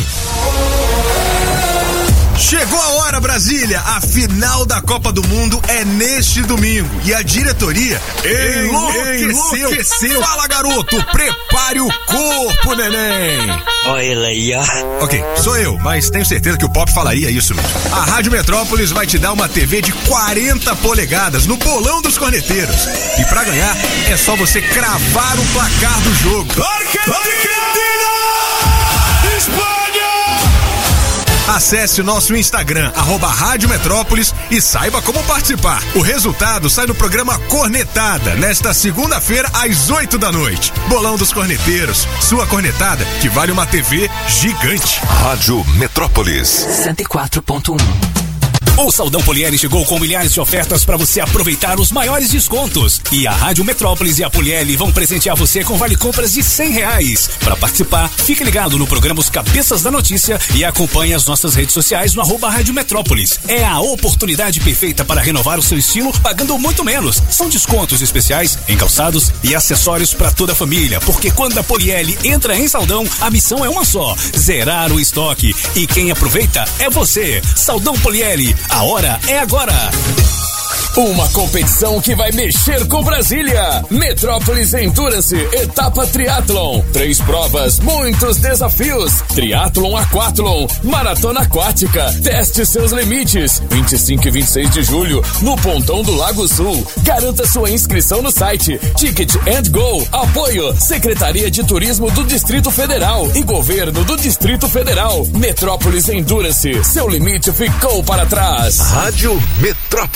Chegou a hora, Brasília! A final da Copa do Mundo é neste domingo e a diretoria enlouqueceu. enlouqueceu. Fala, garoto! Prepare o corpo, neném! Olha ele aí, ó. Ok, sou eu, mas tenho certeza que o Pop falaria isso mesmo. A Rádio Metrópolis vai te dar uma T V de quarenta polegadas no bolão dos corneteiros. E pra ganhar, é só você cravar o placar do jogo. Argentina! Espanha! Acesse o nosso Instagram, arroba Rádio Metrópolis, e saiba como participar. O resultado sai no programa Cornetada, nesta segunda-feira, às oito da noite. Bolão dos Corneteiros, sua cornetada que vale uma T V gigante. Rádio Metrópolis cento e quatro ponto um. O Saldão Polieri chegou com milhares de ofertas para você aproveitar os maiores descontos. E a Rádio Metrópolis e a Polieri vão presentear você com vale compras de cem reais. Para participar, fique ligado no programa Os Cabeças da Notícia e acompanhe as nossas redes sociais no arroba Rádio Metrópolis. É a oportunidade perfeita para renovar o seu estilo pagando muito menos. São descontos especiais em calçados e acessórios para toda a família. Porque quando a Polieri entra em Saldão, a missão é uma só: zerar o estoque. E quem aproveita é você. Saldão Polieri. A hora é agora. Uma competição que vai mexer com Brasília. Metrópolis Endurance, etapa triatlon. Três provas, muitos desafios. Triatlon Aquatlon, maratona aquática. Teste seus limites. vinte e cinco e vinte e seis de julho, no Pontão do Lago Sul. Garanta sua inscrição no site Ticket and Go. Apoio Secretaria de Turismo do Distrito Federal e Governo do Distrito Federal. Metrópolis Endurance, seu limite ficou para trás. Rádio Metrópolis.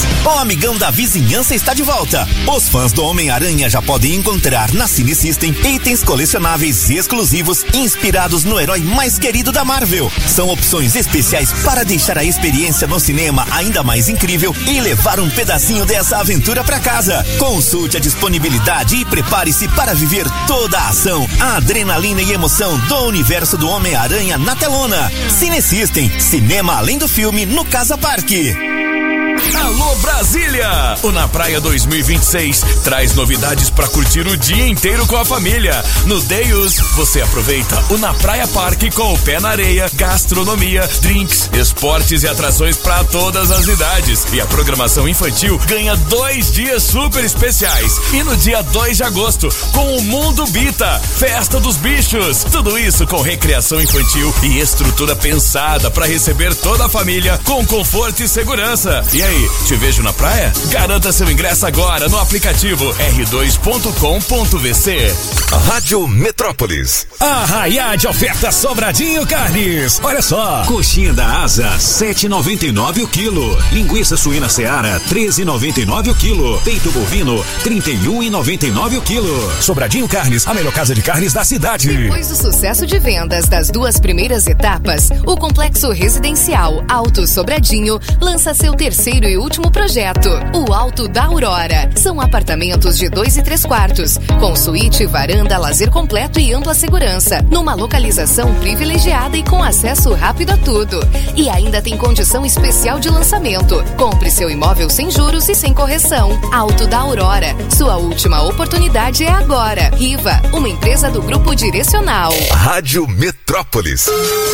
O amigão da vizinhança está de volta. Os fãs do Homem-Aranha já podem encontrar na Cine System itens colecionáveis exclusivos inspirados no herói mais querido da Marvel. São opções especiais para deixar a experiência no cinema ainda mais incrível e levar um pedacinho dessa aventura para casa. Consulte a disponibilidade e prepare-se para viver toda a ação, a adrenalina e emoção do universo do Homem-Aranha na telona. Cine System, cinema além do filme no Casa Parque. Alô Brasília! O Na Praia dois mil e vinte e seis traz novidades para curtir o dia inteiro com a família. No Deus, você aproveita o Na Praia Parque com o pé na areia, gastronomia, drinks, esportes e atrações para todas as idades. E a programação infantil ganha dois dias super especiais. E no dia dois de agosto, com o Mundo Bita, Festa dos Bichos. Tudo isso com recreação infantil e estrutura pensada para receber toda a família com conforto e segurança. E aí, te vejo na praia? Garanta seu ingresso agora no aplicativo r dois ponto com ponto v c. Rádio Metrópolis. Arraiá de oferta Sobradinho Carnes. Olha só. Coxinha da Asa, sete reais e noventa e nove o quilo. Linguiça suína Seara, treze reais e noventa e nove o quilo. Peito bovino, trinta e um reais e noventa e nove o quilo. Sobradinho Carnes, a melhor casa de carnes da cidade. Depois do sucesso de vendas das duas primeiras etapas, o Complexo Residencial Alto Sobradinho lança seu terceiro e último projeto, o Alto da Aurora. São apartamentos de dois e três quartos, com suíte, varanda, lazer completo e ampla segurança, numa localização privilegiada e com acesso rápido a tudo. E ainda tem condição especial de lançamento. Compre seu imóvel sem juros e sem correção. Alto da Aurora. Sua última oportunidade é agora. Riva, uma empresa do Grupo Direcional. Rádio Metrópolis.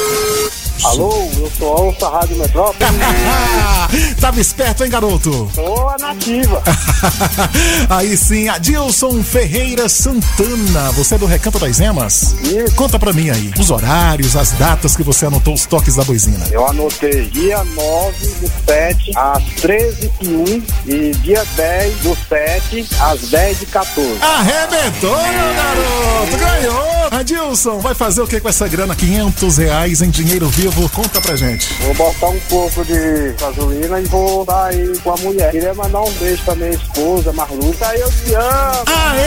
Alô, eu sou Alça, Rádio Metrópolis. Tava esperto, hein, garoto? Sou a nativa. Aí sim, Adilson Ferreira Santana. Você é do Recanto das Emas? Isso. Conta pra mim aí, os horários, as datas que você anotou, os toques da boizina. Eu anotei dia nove do sete às treze e um e dia dez do sete às dez e quatorze. Arrebentou, meu garoto! Ganhou! Adilson, vai fazer o que com essa grana? quinhentos reais em dinheiro vivo? Conta pra gente. Vou botar um pouco de gasolina e vou dar aí com a mulher. Queria mandar um beijo pra minha esposa, Marluca. Eu te amo!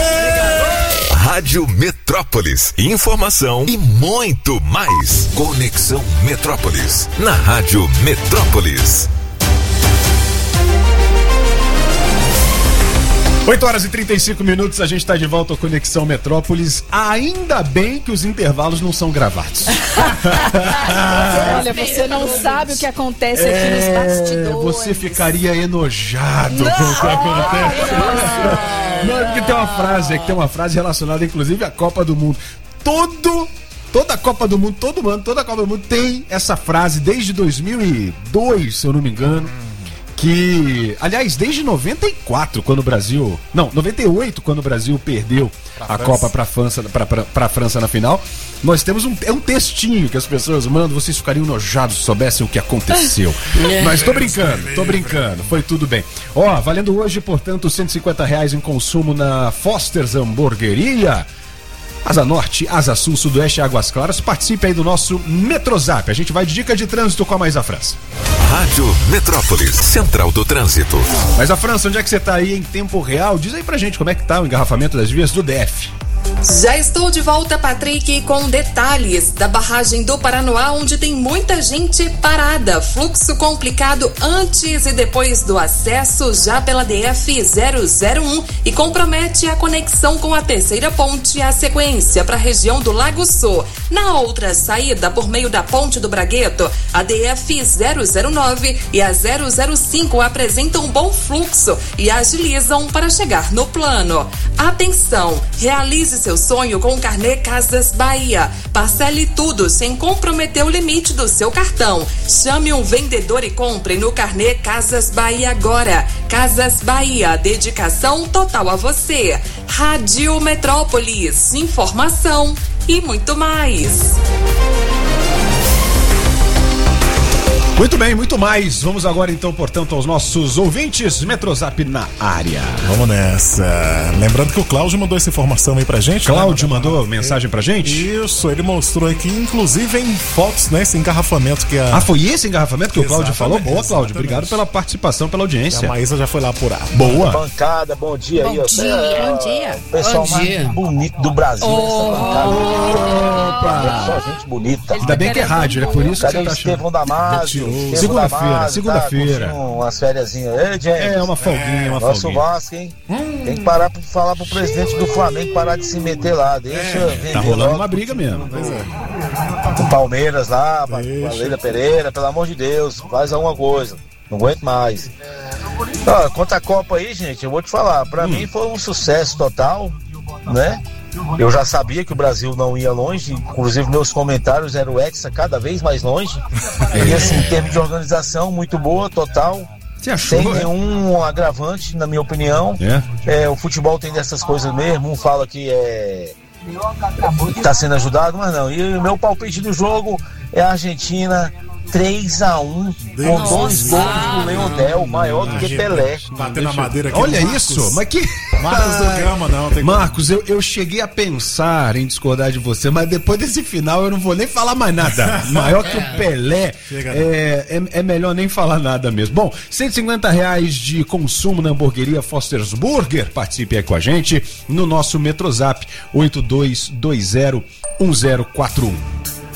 Aê! Rádio Metrópolis. Informação e muito mais. Conexão Metrópolis. Na Rádio Metrópolis. oito horas e trinta e cinco minutos, a gente está de volta ao Conexão Metrópolis. Ainda bem que os intervalos não são gravados. Olha, você não sabe o que acontece aqui é, nos bastidores. Você ficaria enojado não, com o que acontece. Não, não, porque tem uma frase, é que tem uma frase relacionada inclusive à Copa do Mundo. Todo, toda a Copa do Mundo, todo ano, toda a Copa do Mundo tem essa frase desde dois mil e dois, se eu não me engano. Que, aliás, desde noventa e quatro, quando o Brasil... Não, noventa e oito, quando o Brasil perdeu pra a França. Copa pra França, pra, pra, pra França na final, nós temos um, é um textinho que as pessoas mandam, vocês ficariam enojados se soubessem o que aconteceu. Mas tô brincando, tô brincando, foi tudo bem. Ó, valendo hoje, portanto, cento e cinquenta reais em consumo na Foster's Hamburgueria. Asa Norte, Asa Sul, Sudoeste e Águas Claras. Participe aí do nosso Metrozap. A gente vai de dica de trânsito com a Mais a França. Rádio Metrópolis, Central do Trânsito. Mas a França, onde é que você tá aí em tempo real? Diz aí pra gente como é que tá o engarrafamento das vias do D F. Já estou de volta, Patrick, com detalhes da barragem do Paranoá, onde tem muita gente parada. Fluxo complicado antes e depois do acesso, já pela D F zero zero um, e compromete a conexão com a terceira ponte, a sequência para a região do Lago Sul. Na outra saída, por meio da ponte do Bragueto, a D F zero zero nove e a zero zero cinco apresentam um bom fluxo e agilizam para chegar no plano. Atenção, realize seu sonho com o Carnê Casas Bahia. Parcele tudo sem comprometer o limite do seu cartão. Chame um vendedor e compre no Carnê Casas Bahia agora. Casas Bahia, dedicação total a você. Rádio Metrópolis, informação e muito mais. Muito bem, muito mais. Vamos agora então, portanto, aos nossos ouvintes. Metrozap na área. Vamos nessa. Lembrando que o Cláudio mandou essa informação aí pra gente. Cláudio né? mandou mensagem pra gente? Isso, ele mostrou aqui, inclusive em fotos, né? Esse engarrafamento que a... Ah, foi esse engarrafamento que Exatamente, o Cláudio falou? Boa, Cláudio. exatamente. Obrigado pela participação, pela audiência. A Maísa já foi lá apurar. Boa. Bancada, bom dia Bom aí. ó. dia, É, bom dia. O pessoal Bom mais dia. bonito do Brasil. Oh, essa bancada. Opa. Só gente bonita. Ainda bem que é rádio, é por isso que Cadê você o tá achando. Estevão Damasio? Estevão Segunda-feira, Damasio, segunda-feira. Tá, curtindo umas fériasinhas. Ei, James. É, uma folguinha, uma Nosso folguinha. Vasco, hein? Tem que parar pra falar pro presidente do Flamengo parar de se meter lá. Deixa vender Tá rolando logo uma briga mesmo. Pois é. o Palmeiras lá, Valeira Pereira, pelo amor de Deus, faz alguma coisa. Não aguento mais. Ó, quanto à Copa aí, gente, eu vou te falar. Pra Hum. mim foi um sucesso total, né? Eu já sabia que o Brasil não ia longe, inclusive meus comentários eram o Hexa cada vez mais longe. E assim, em termos de organização, muito boa, total. Você achou, sem é? nenhum agravante, na minha opinião. É? É, o futebol tem dessas coisas mesmo. Um fala que é tá sendo ajudado, mas não. E o meu palpite do jogo é a Argentina três a um com dois gols do Leonel, maior do que Pelé. Batendo na madeira aqui. Olha Marcos. isso, mas que. Marcos do Gama, não. Tem Marcos, eu, eu cheguei a pensar em discordar de você, mas depois desse final eu não vou nem falar mais nada. Maior que o Pelé, Chega, é, é, é melhor nem falar nada mesmo. Bom, cento e cinquenta reais de consumo na hamburgueria Foster's Burger. Participe aí com a gente no nosso Metrozap oito dois dois zero um zero quatro um.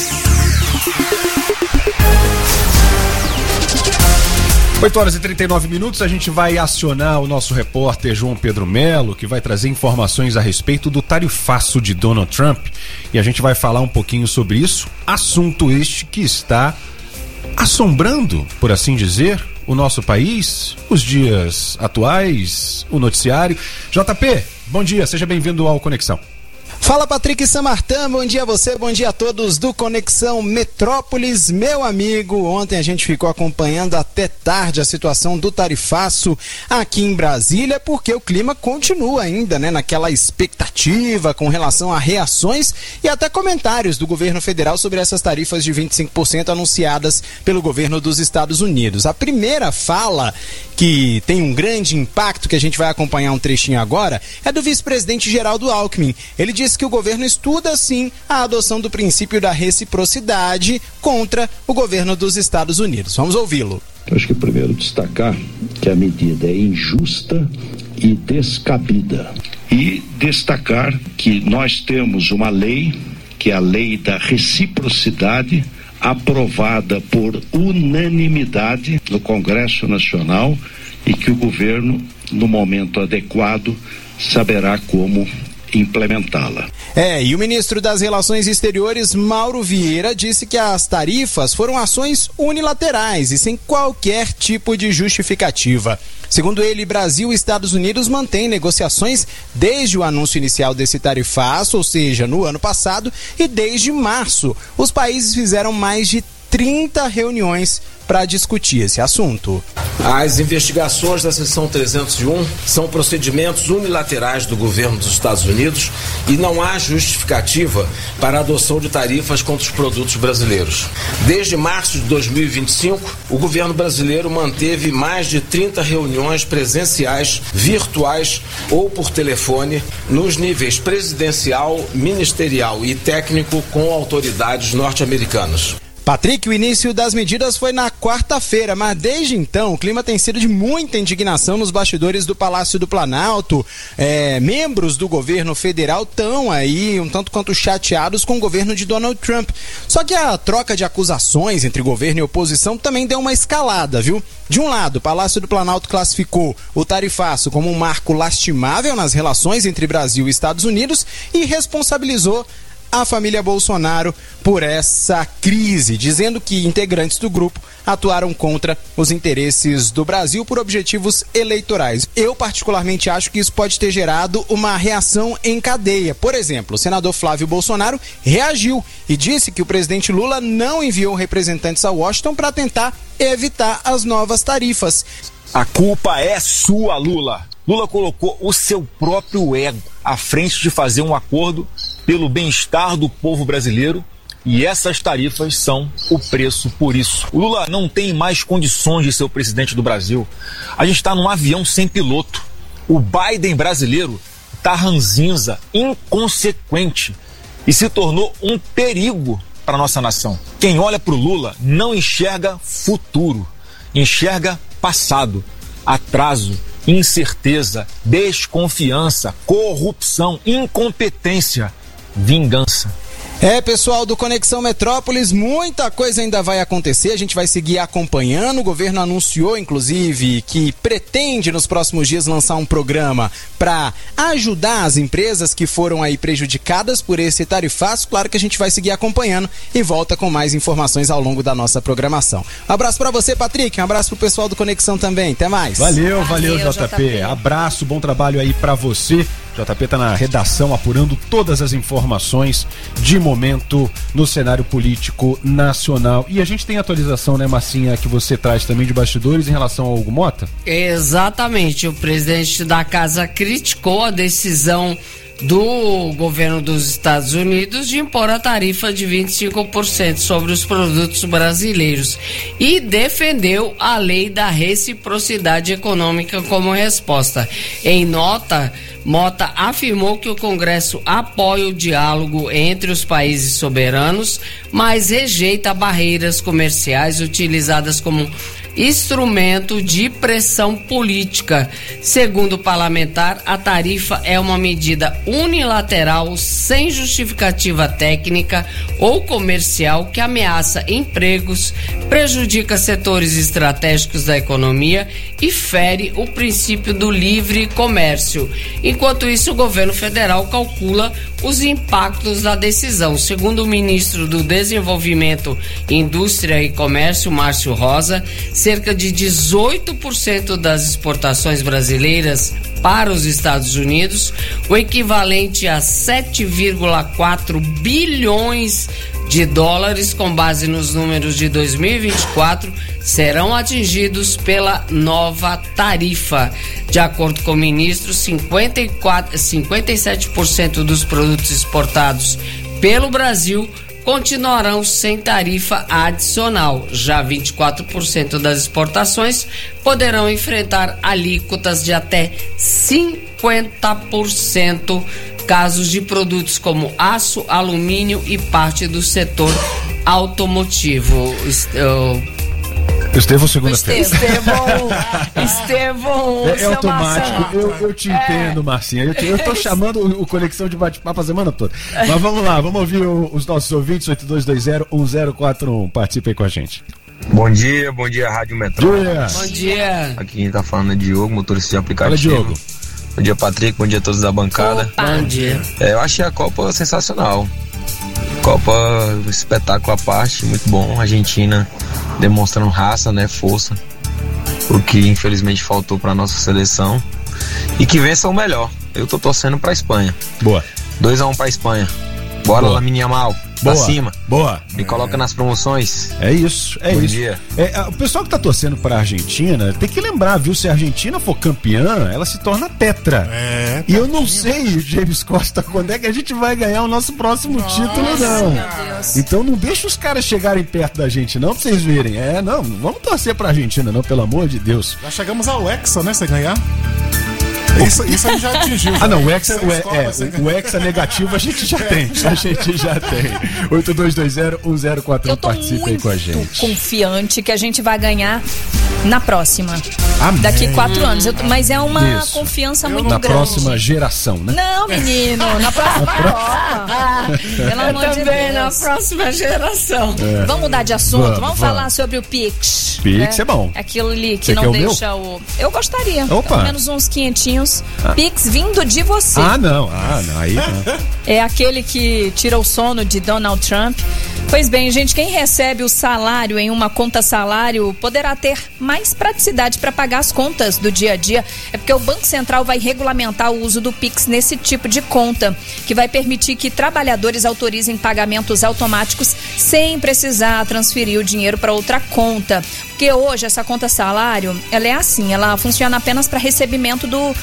oito horas e trinta e nove minutos, a gente vai acionar o nosso repórter João Pedro Melo, que vai trazer informações a respeito do tarifaço de Donald Trump. E a gente vai falar um pouquinho sobre isso. Assunto este que está assombrando, por assim dizer, o nosso país, os dias atuais, o noticiário. J P, bom dia, seja bem-vindo ao Conexão. Fala, Patrick Samartã, bom dia a você, bom dia a todos do Conexão Metrópolis. Meu amigo, ontem a gente ficou acompanhando até tarde a situação do tarifaço aqui em Brasília, porque o clima continua ainda, né, naquela expectativa com relação a reações e até comentários do governo federal sobre essas tarifas de vinte e cinco por cento anunciadas pelo governo dos Estados Unidos. A primeira fala, que tem um grande impacto, que a gente vai acompanhar um trechinho agora, é do vice-presidente Geraldo Alckmin. Ele disse que o governo estuda, sim, a adoção do princípio da reciprocidade contra o governo dos Estados Unidos. Vamos ouvi-lo. Acho que primeiro destacar que a medida é injusta e descabida. E destacar que nós temos uma lei, que é a lei da reciprocidade, aprovada por unanimidade no Congresso Nacional e que o governo, no momento adequado, saberá como implementá-la. É, e o ministro das Relações Exteriores, Mauro Vieira, disse que as tarifas foram ações unilaterais e sem qualquer tipo de justificativa. Segundo ele, Brasil e Estados Unidos mantêm negociações desde o anúncio inicial desse tarifaço, ou seja, no ano passado, e desde março. Os países fizeram mais de trinta reuniões para discutir esse assunto. As investigações da seção trezentos e um são procedimentos unilaterais do governo dos Estados Unidos e não há justificativa para a adoção de tarifas contra os produtos brasileiros. Desde março de dois mil e vinte e cinco, o governo brasileiro manteve mais de trinta reuniões presenciais, virtuais ou por telefone, nos níveis presidencial, ministerial e técnico com autoridades norte-americanas. Patrick, o início das medidas foi na quarta-feira, mas desde então o clima tem sido de muita indignação nos bastidores do Palácio do Planalto. É, membros do governo federal estão aí um tanto quanto chateados com o governo de Donald Trump. Só que a troca de acusações entre governo e oposição também deu uma escalada, viu? De um lado, o Palácio do Planalto classificou o tarifaço como um marco lastimável nas relações entre Brasil e Estados Unidos e responsabilizou a família Bolsonaro por essa crise, dizendo que integrantes do grupo atuaram contra os interesses do Brasil por objetivos eleitorais. Eu particularmente acho que isso pode ter gerado uma reação em cadeia. Por exemplo, o senador Flávio Bolsonaro reagiu e disse que o presidente Lula não enviou representantes a Washington para tentar evitar as novas tarifas. A culpa é sua, Lula. Lula colocou o seu próprio ego à frente de fazer um acordo pelo bem-estar do povo brasileiro, E essas tarifas são o preço por isso. O Lula não tem mais condições de ser o presidente do Brasil. A gente está num avião sem piloto. O Biden brasileiro está ranzinza, inconsequente e se tornou um perigo para nossa nação. Quem olha para o Lula não enxerga futuro, enxerga passado, atraso, incerteza, desconfiança, corrupção, incompetência, vingança. É, pessoal do Conexão Metrópolis, muita coisa ainda vai acontecer, a gente vai seguir acompanhando. O governo anunciou, inclusive, que pretende nos próximos dias lançar um programa para ajudar as empresas que foram aí prejudicadas por esse tarifaço. Claro que a gente vai seguir acompanhando e volta com mais informações ao longo da nossa programação. Um abraço para você, Patrick, um abraço pro pessoal do Conexão também, até mais. Valeu, valeu, valeu J P. J P. Abraço, bom trabalho aí para você. J P tá na redação apurando todas as informações de momento no cenário político nacional. E a gente tem atualização, né, Marcinha, que você traz também de bastidores em relação ao Hugo Mota? Exatamente. O presidente da casa criticou a decisão do governo dos Estados Unidos de impor a tarifa de vinte e cinco por cento sobre os produtos brasileiros e defendeu a lei da reciprocidade econômica como resposta. Em nota, Mota afirmou que o Congresso apoia o diálogo entre os países soberanos, mas rejeita barreiras comerciais utilizadas como instrumento de pressão política. Segundo o parlamentar, a tarifa é uma medida unilateral, sem justificativa técnica ou comercial, que ameaça empregos, prejudica setores estratégicos da economia e fere o princípio do livre comércio. Enquanto isso, o governo federal calcula os impactos da decisão. Segundo o ministro do Desenvolvimento, Indústria e Comércio, Márcio Rosa, cerca de dezoito por cento das exportações brasileiras para os Estados Unidos, o equivalente a sete vírgula quatro bilhões de dólares, com base nos números de dois mil e vinte e quatro, serão atingidos pela nova tarifa. De acordo com o ministro, cinquenta e quatro, cinquenta e sete por cento dos produtos exportados pelo Brasil continuarão sem tarifa adicional. Já vinte e quatro por cento das exportações poderão enfrentar alíquotas de até cinquenta por cento, casos de produtos como aço, alumínio e parte do setor automotivo. Estevão, segunda-feira. Estevão, Estevão, é, é automático, eu, eu te é. entendo, Marcinha. Eu, te, eu tô chamando o, o Conexão de Bate-Papo a semana toda. Mas vamos lá, vamos ouvir o, os nossos ouvintes, oito dois dois zero um zero quatro um. Participe aí com a gente. Bom dia, bom dia, Rádio Metrópolis. Bom dia. Aqui quem tá falando é Diogo, motorista de aplicativo. Fala, Diogo. Bom dia, Patrick, bom dia a todos da bancada. Opa. Bom dia. É, eu achei a Copa sensacional. Copa, espetáculo à parte, muito bom. Argentina demonstrando raça, né, força, o que infelizmente faltou para nossa seleção. E que vença o melhor. Eu tô torcendo pra Espanha. Boa. dois a um pra Espanha. Bora, Lamine Yamal. Pra Boa. cima. Boa. Me coloca nas promoções. É isso, é Bom isso. dia. É, o pessoal que tá torcendo pra Argentina tem que lembrar, viu? Se a Argentina for campeã, ela se torna tetra. É. E eu não sei, James Costa, quando é que a gente vai ganhar o nosso próximo Nossa, título, não. Então não deixa os caras chegarem perto da gente, não, pra vocês verem. É, não, não vamos torcer pra Argentina, não, pelo amor de Deus. Já chegamos ao Hexa, né? Se ganhar. Isso, isso a gente já atingiu. Ah, não, o Hexa, o, é, o, o Hexa negativo a gente já tem. A gente já tem. oito dois dois zero um zero quatro um, participe aí com a gente. Eu tô confiante que a gente vai ganhar na próxima. Amém. Daqui quatro anos. Eu, mas é uma Isso. confiança muito na grande. Na próxima geração, né? Não, menino. Na próxima Copa. Pelo amor de Também na Deus. próxima geração. É. Vamos mudar de assunto. Vamos, Vamos, vamos. falar sobre o Pix. Pix né? é bom. Aquilo ali que Você não quer o deixa meu? o... Eu gostaria. Opa. Pelo menos uns quinhentinhos. Ah. Pix vindo de você. Ah, não. Ah, não. Aí não. É aquele que tira o sono de Donald Trump. Pois bem, gente, quem recebe o salário em uma conta salário poderá ter mais praticidade para pagar as contas do dia a dia. É porque o Banco Central vai regulamentar o uso do Pix nesse tipo de conta, que vai permitir que trabalhadores autorizem pagamentos automáticos sem precisar transferir o dinheiro para outra conta. Porque hoje essa conta salário, ela é assim, ela funciona apenas para recebimento do,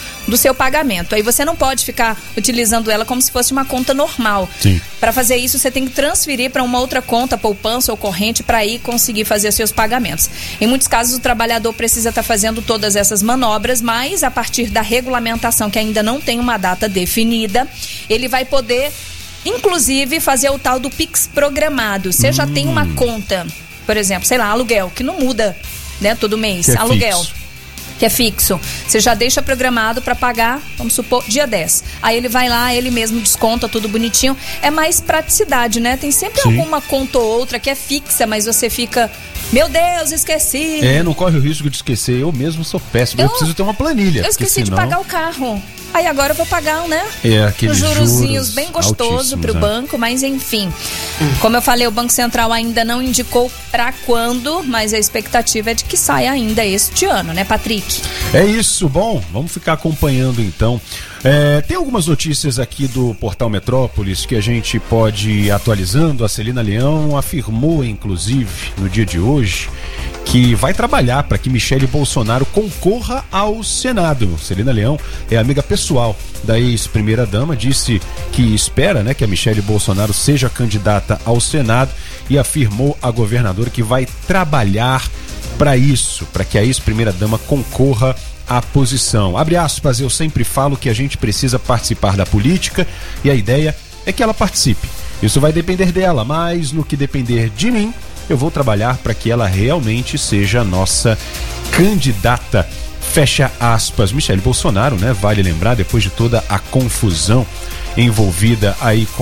do seu pagamento. Aí você não pode ficar utilizando ela como se fosse uma conta normal. Sim. Para fazer isso, você tem que transferir para uma outra conta, poupança ou corrente, para aí conseguir fazer seus pagamentos. Em muitos casos, o trabalhador precisa estar fazendo todas essas manobras, mas a partir da regulamentação, que ainda não tem uma data definida, ele vai poder, inclusive, fazer o tal do Pix programado. Você hum. já tem uma conta, por exemplo, sei lá, aluguel, que não muda, né, todo mês. Que é aluguel. Fixo. Que é fixo. Você já deixa programado para pagar, vamos supor, dia dez. Aí ele vai lá, ele mesmo desconta tudo bonitinho. É mais praticidade, né? Tem sempre Sim. alguma conta ou outra que é fixa, mas você fica, meu Deus, esqueci. É, não corre o risco de esquecer. Eu mesmo sou péssimo. Eu, eu preciso ter uma planilha. Eu esqueci senão... de pagar o carro. Aí agora eu vou pagar, né? É, aqueles jurozinhos juros bem gostoso pro né? banco, mas enfim. Como eu falei, o Banco Central ainda não indicou pra quando, mas a expectativa é de que saia ainda este ano, né, Patrick? É isso, bom, vamos ficar acompanhando então. É, tem algumas notícias aqui do Portal Metrópolis que a gente pode ir atualizando. A Celina Leão afirmou, inclusive, no dia de hoje, que vai trabalhar para que Michele Bolsonaro concorra ao Senado. Celina Leão é amiga pessoal da ex-primeira-dama, disse que espera, né, que a Michele Bolsonaro seja candidata ao Senado e afirmou a governadora que vai trabalhar para isso, para que a ex-primeira-dama concorra à posição. Abre aspas, eu sempre falo que a gente precisa participar da política e a ideia é que ela participe. Isso vai depender dela, mas no que depender de mim, eu vou trabalhar para que ela realmente seja a nossa candidata. Fecha aspas. Michele Bolsonaro, né? Vale lembrar, depois de toda a confusão envolvida aí com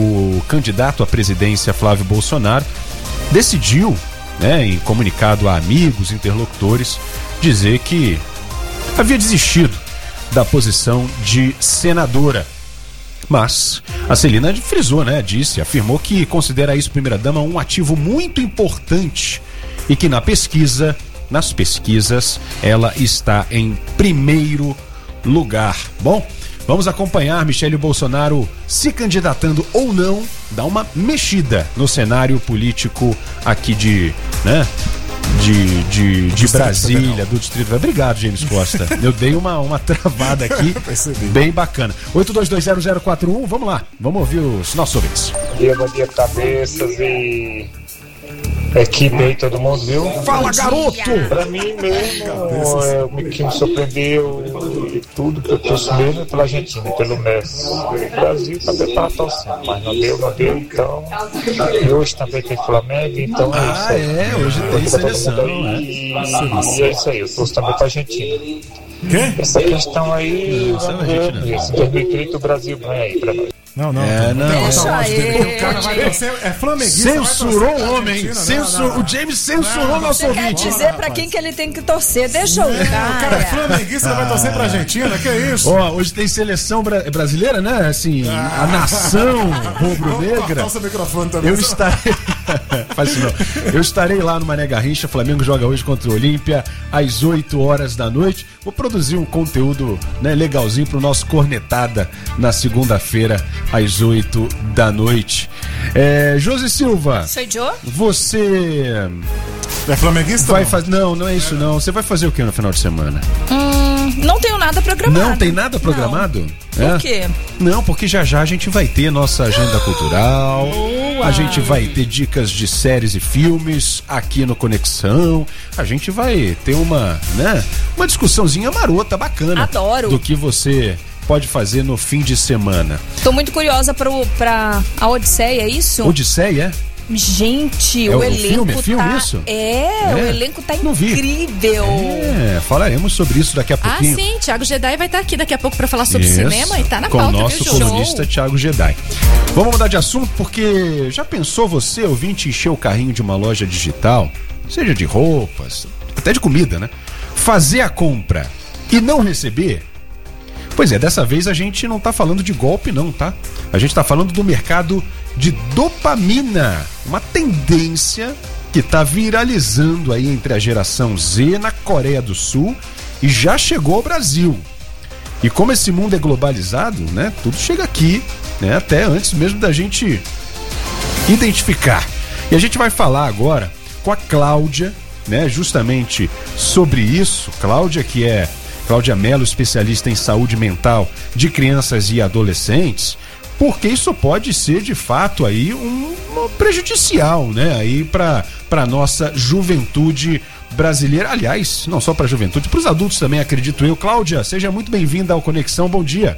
o candidato à presidência Flávio Bolsonaro, decidiu, né, em comunicado a amigos, interlocutores, dizer que havia desistido da posição de senadora. Mas a Celina frisou, né? Disse, afirmou que considera a ex-primeira-dama um ativo muito importante e que na pesquisa, nas pesquisas, ela está em primeiro lugar. Bom, vamos acompanhar Michele Bolsonaro se candidatando ou não, dá uma mexida no cenário político aqui de, né? De, de, de Brasília, do Distrito Federal. Obrigado, James Costa. Eu dei uma, uma travada aqui bem bacana. oito dois dois zero zero quatro um, vamos lá, vamos ouvir os nossos ouvintes. Bom dia, bom dia, cabeças e equipe aí, todo mundo, viu? Fala, garoto! Pra mim mesmo, é, o que me surpreendeu e tudo que eu torço mesmo é pela Argentina, pelo Messi. O Brasil também tava torcendo, mas não deu, não deu, então. E hoje também tem Flamengo, então é ah, isso aí. É, hoje tem seleção, né? E, e é isso aí, eu torço também pra Argentina. Quê? Essa questão aí, vamos ver, esse dois mil e trinta o Brasil ganha aí pra nós. Não, não. É, não. Deixa aí. O cara vai torcer, é flamenguista. Censurou o homem. Censur... O James censurou nosso ouvinte. Quer dizer pra quem que ele tem que torcer. Deixa o é, cara. O cara é flamenguista, ah. vai torcer pra Argentina. Que é isso? Ó, hoje tem seleção bra... brasileira, né? Assim, ah. a nação rubro-negra. Nossa, microfone também. Eu estarei... Faz isso não. Eu estarei lá no Mané Garrincha. Flamengo joga hoje contra o Olímpia às oito horas da noite. Vou produzir um conteúdo, né, legalzinho pro nosso Cornetada na segunda-feira às oito da noite. É, Josi Silva. Sou Joe? Você é flamenguista? Vai faz... Não, não é isso não. Você vai fazer o que no final de semana? Hum, não tenho nada programado. Não tem nada programado? Não. É? Por quê? Não, porque já já a gente vai ter nossa agenda cultural. Boa. A gente vai ter dicas de séries e filmes aqui no Conexão. A gente vai ter uma, né, uma discussãozinha marota, bacana. Adoro. Do que você pode fazer no fim de semana. Tô muito curiosa pro, pra a Odisseia, é isso? Odisseia? Gente, é o, o elenco filme, tá... filme isso? É, é, o elenco tá incrível. É, falaremos sobre isso daqui a pouquinho. Ah, sim, Thiago Jedi vai estar aqui daqui a pouco pra falar sobre isso, cinema e tá na com pauta, o nosso viu, colunista Thiago Jedi. Vamos mudar de assunto porque já pensou você, ouvinte, encher o carrinho de uma loja digital, seja de roupas, até de comida, né? Fazer a compra e não receber? Pois é, dessa vez a gente não tá falando de golpe não, tá? A gente tá falando do mercado de dopamina, uma tendência que tá viralizando aí entre a geração Z na Coreia do Sul e já chegou ao Brasil. E como esse mundo é globalizado, né? Tudo chega aqui, né? Até antes mesmo da gente identificar. E a gente vai falar agora com a Cláudia, né? Justamente sobre isso. Cláudia, que é Cláudia Mello, especialista em saúde mental de crianças e adolescentes, porque isso pode ser de fato aí um, um prejudicial, né, aí para para nossa juventude brasileira, aliás, não só para a juventude, para os adultos também, acredito eu. Cláudia, seja muito bem-vinda ao Conexão, bom dia.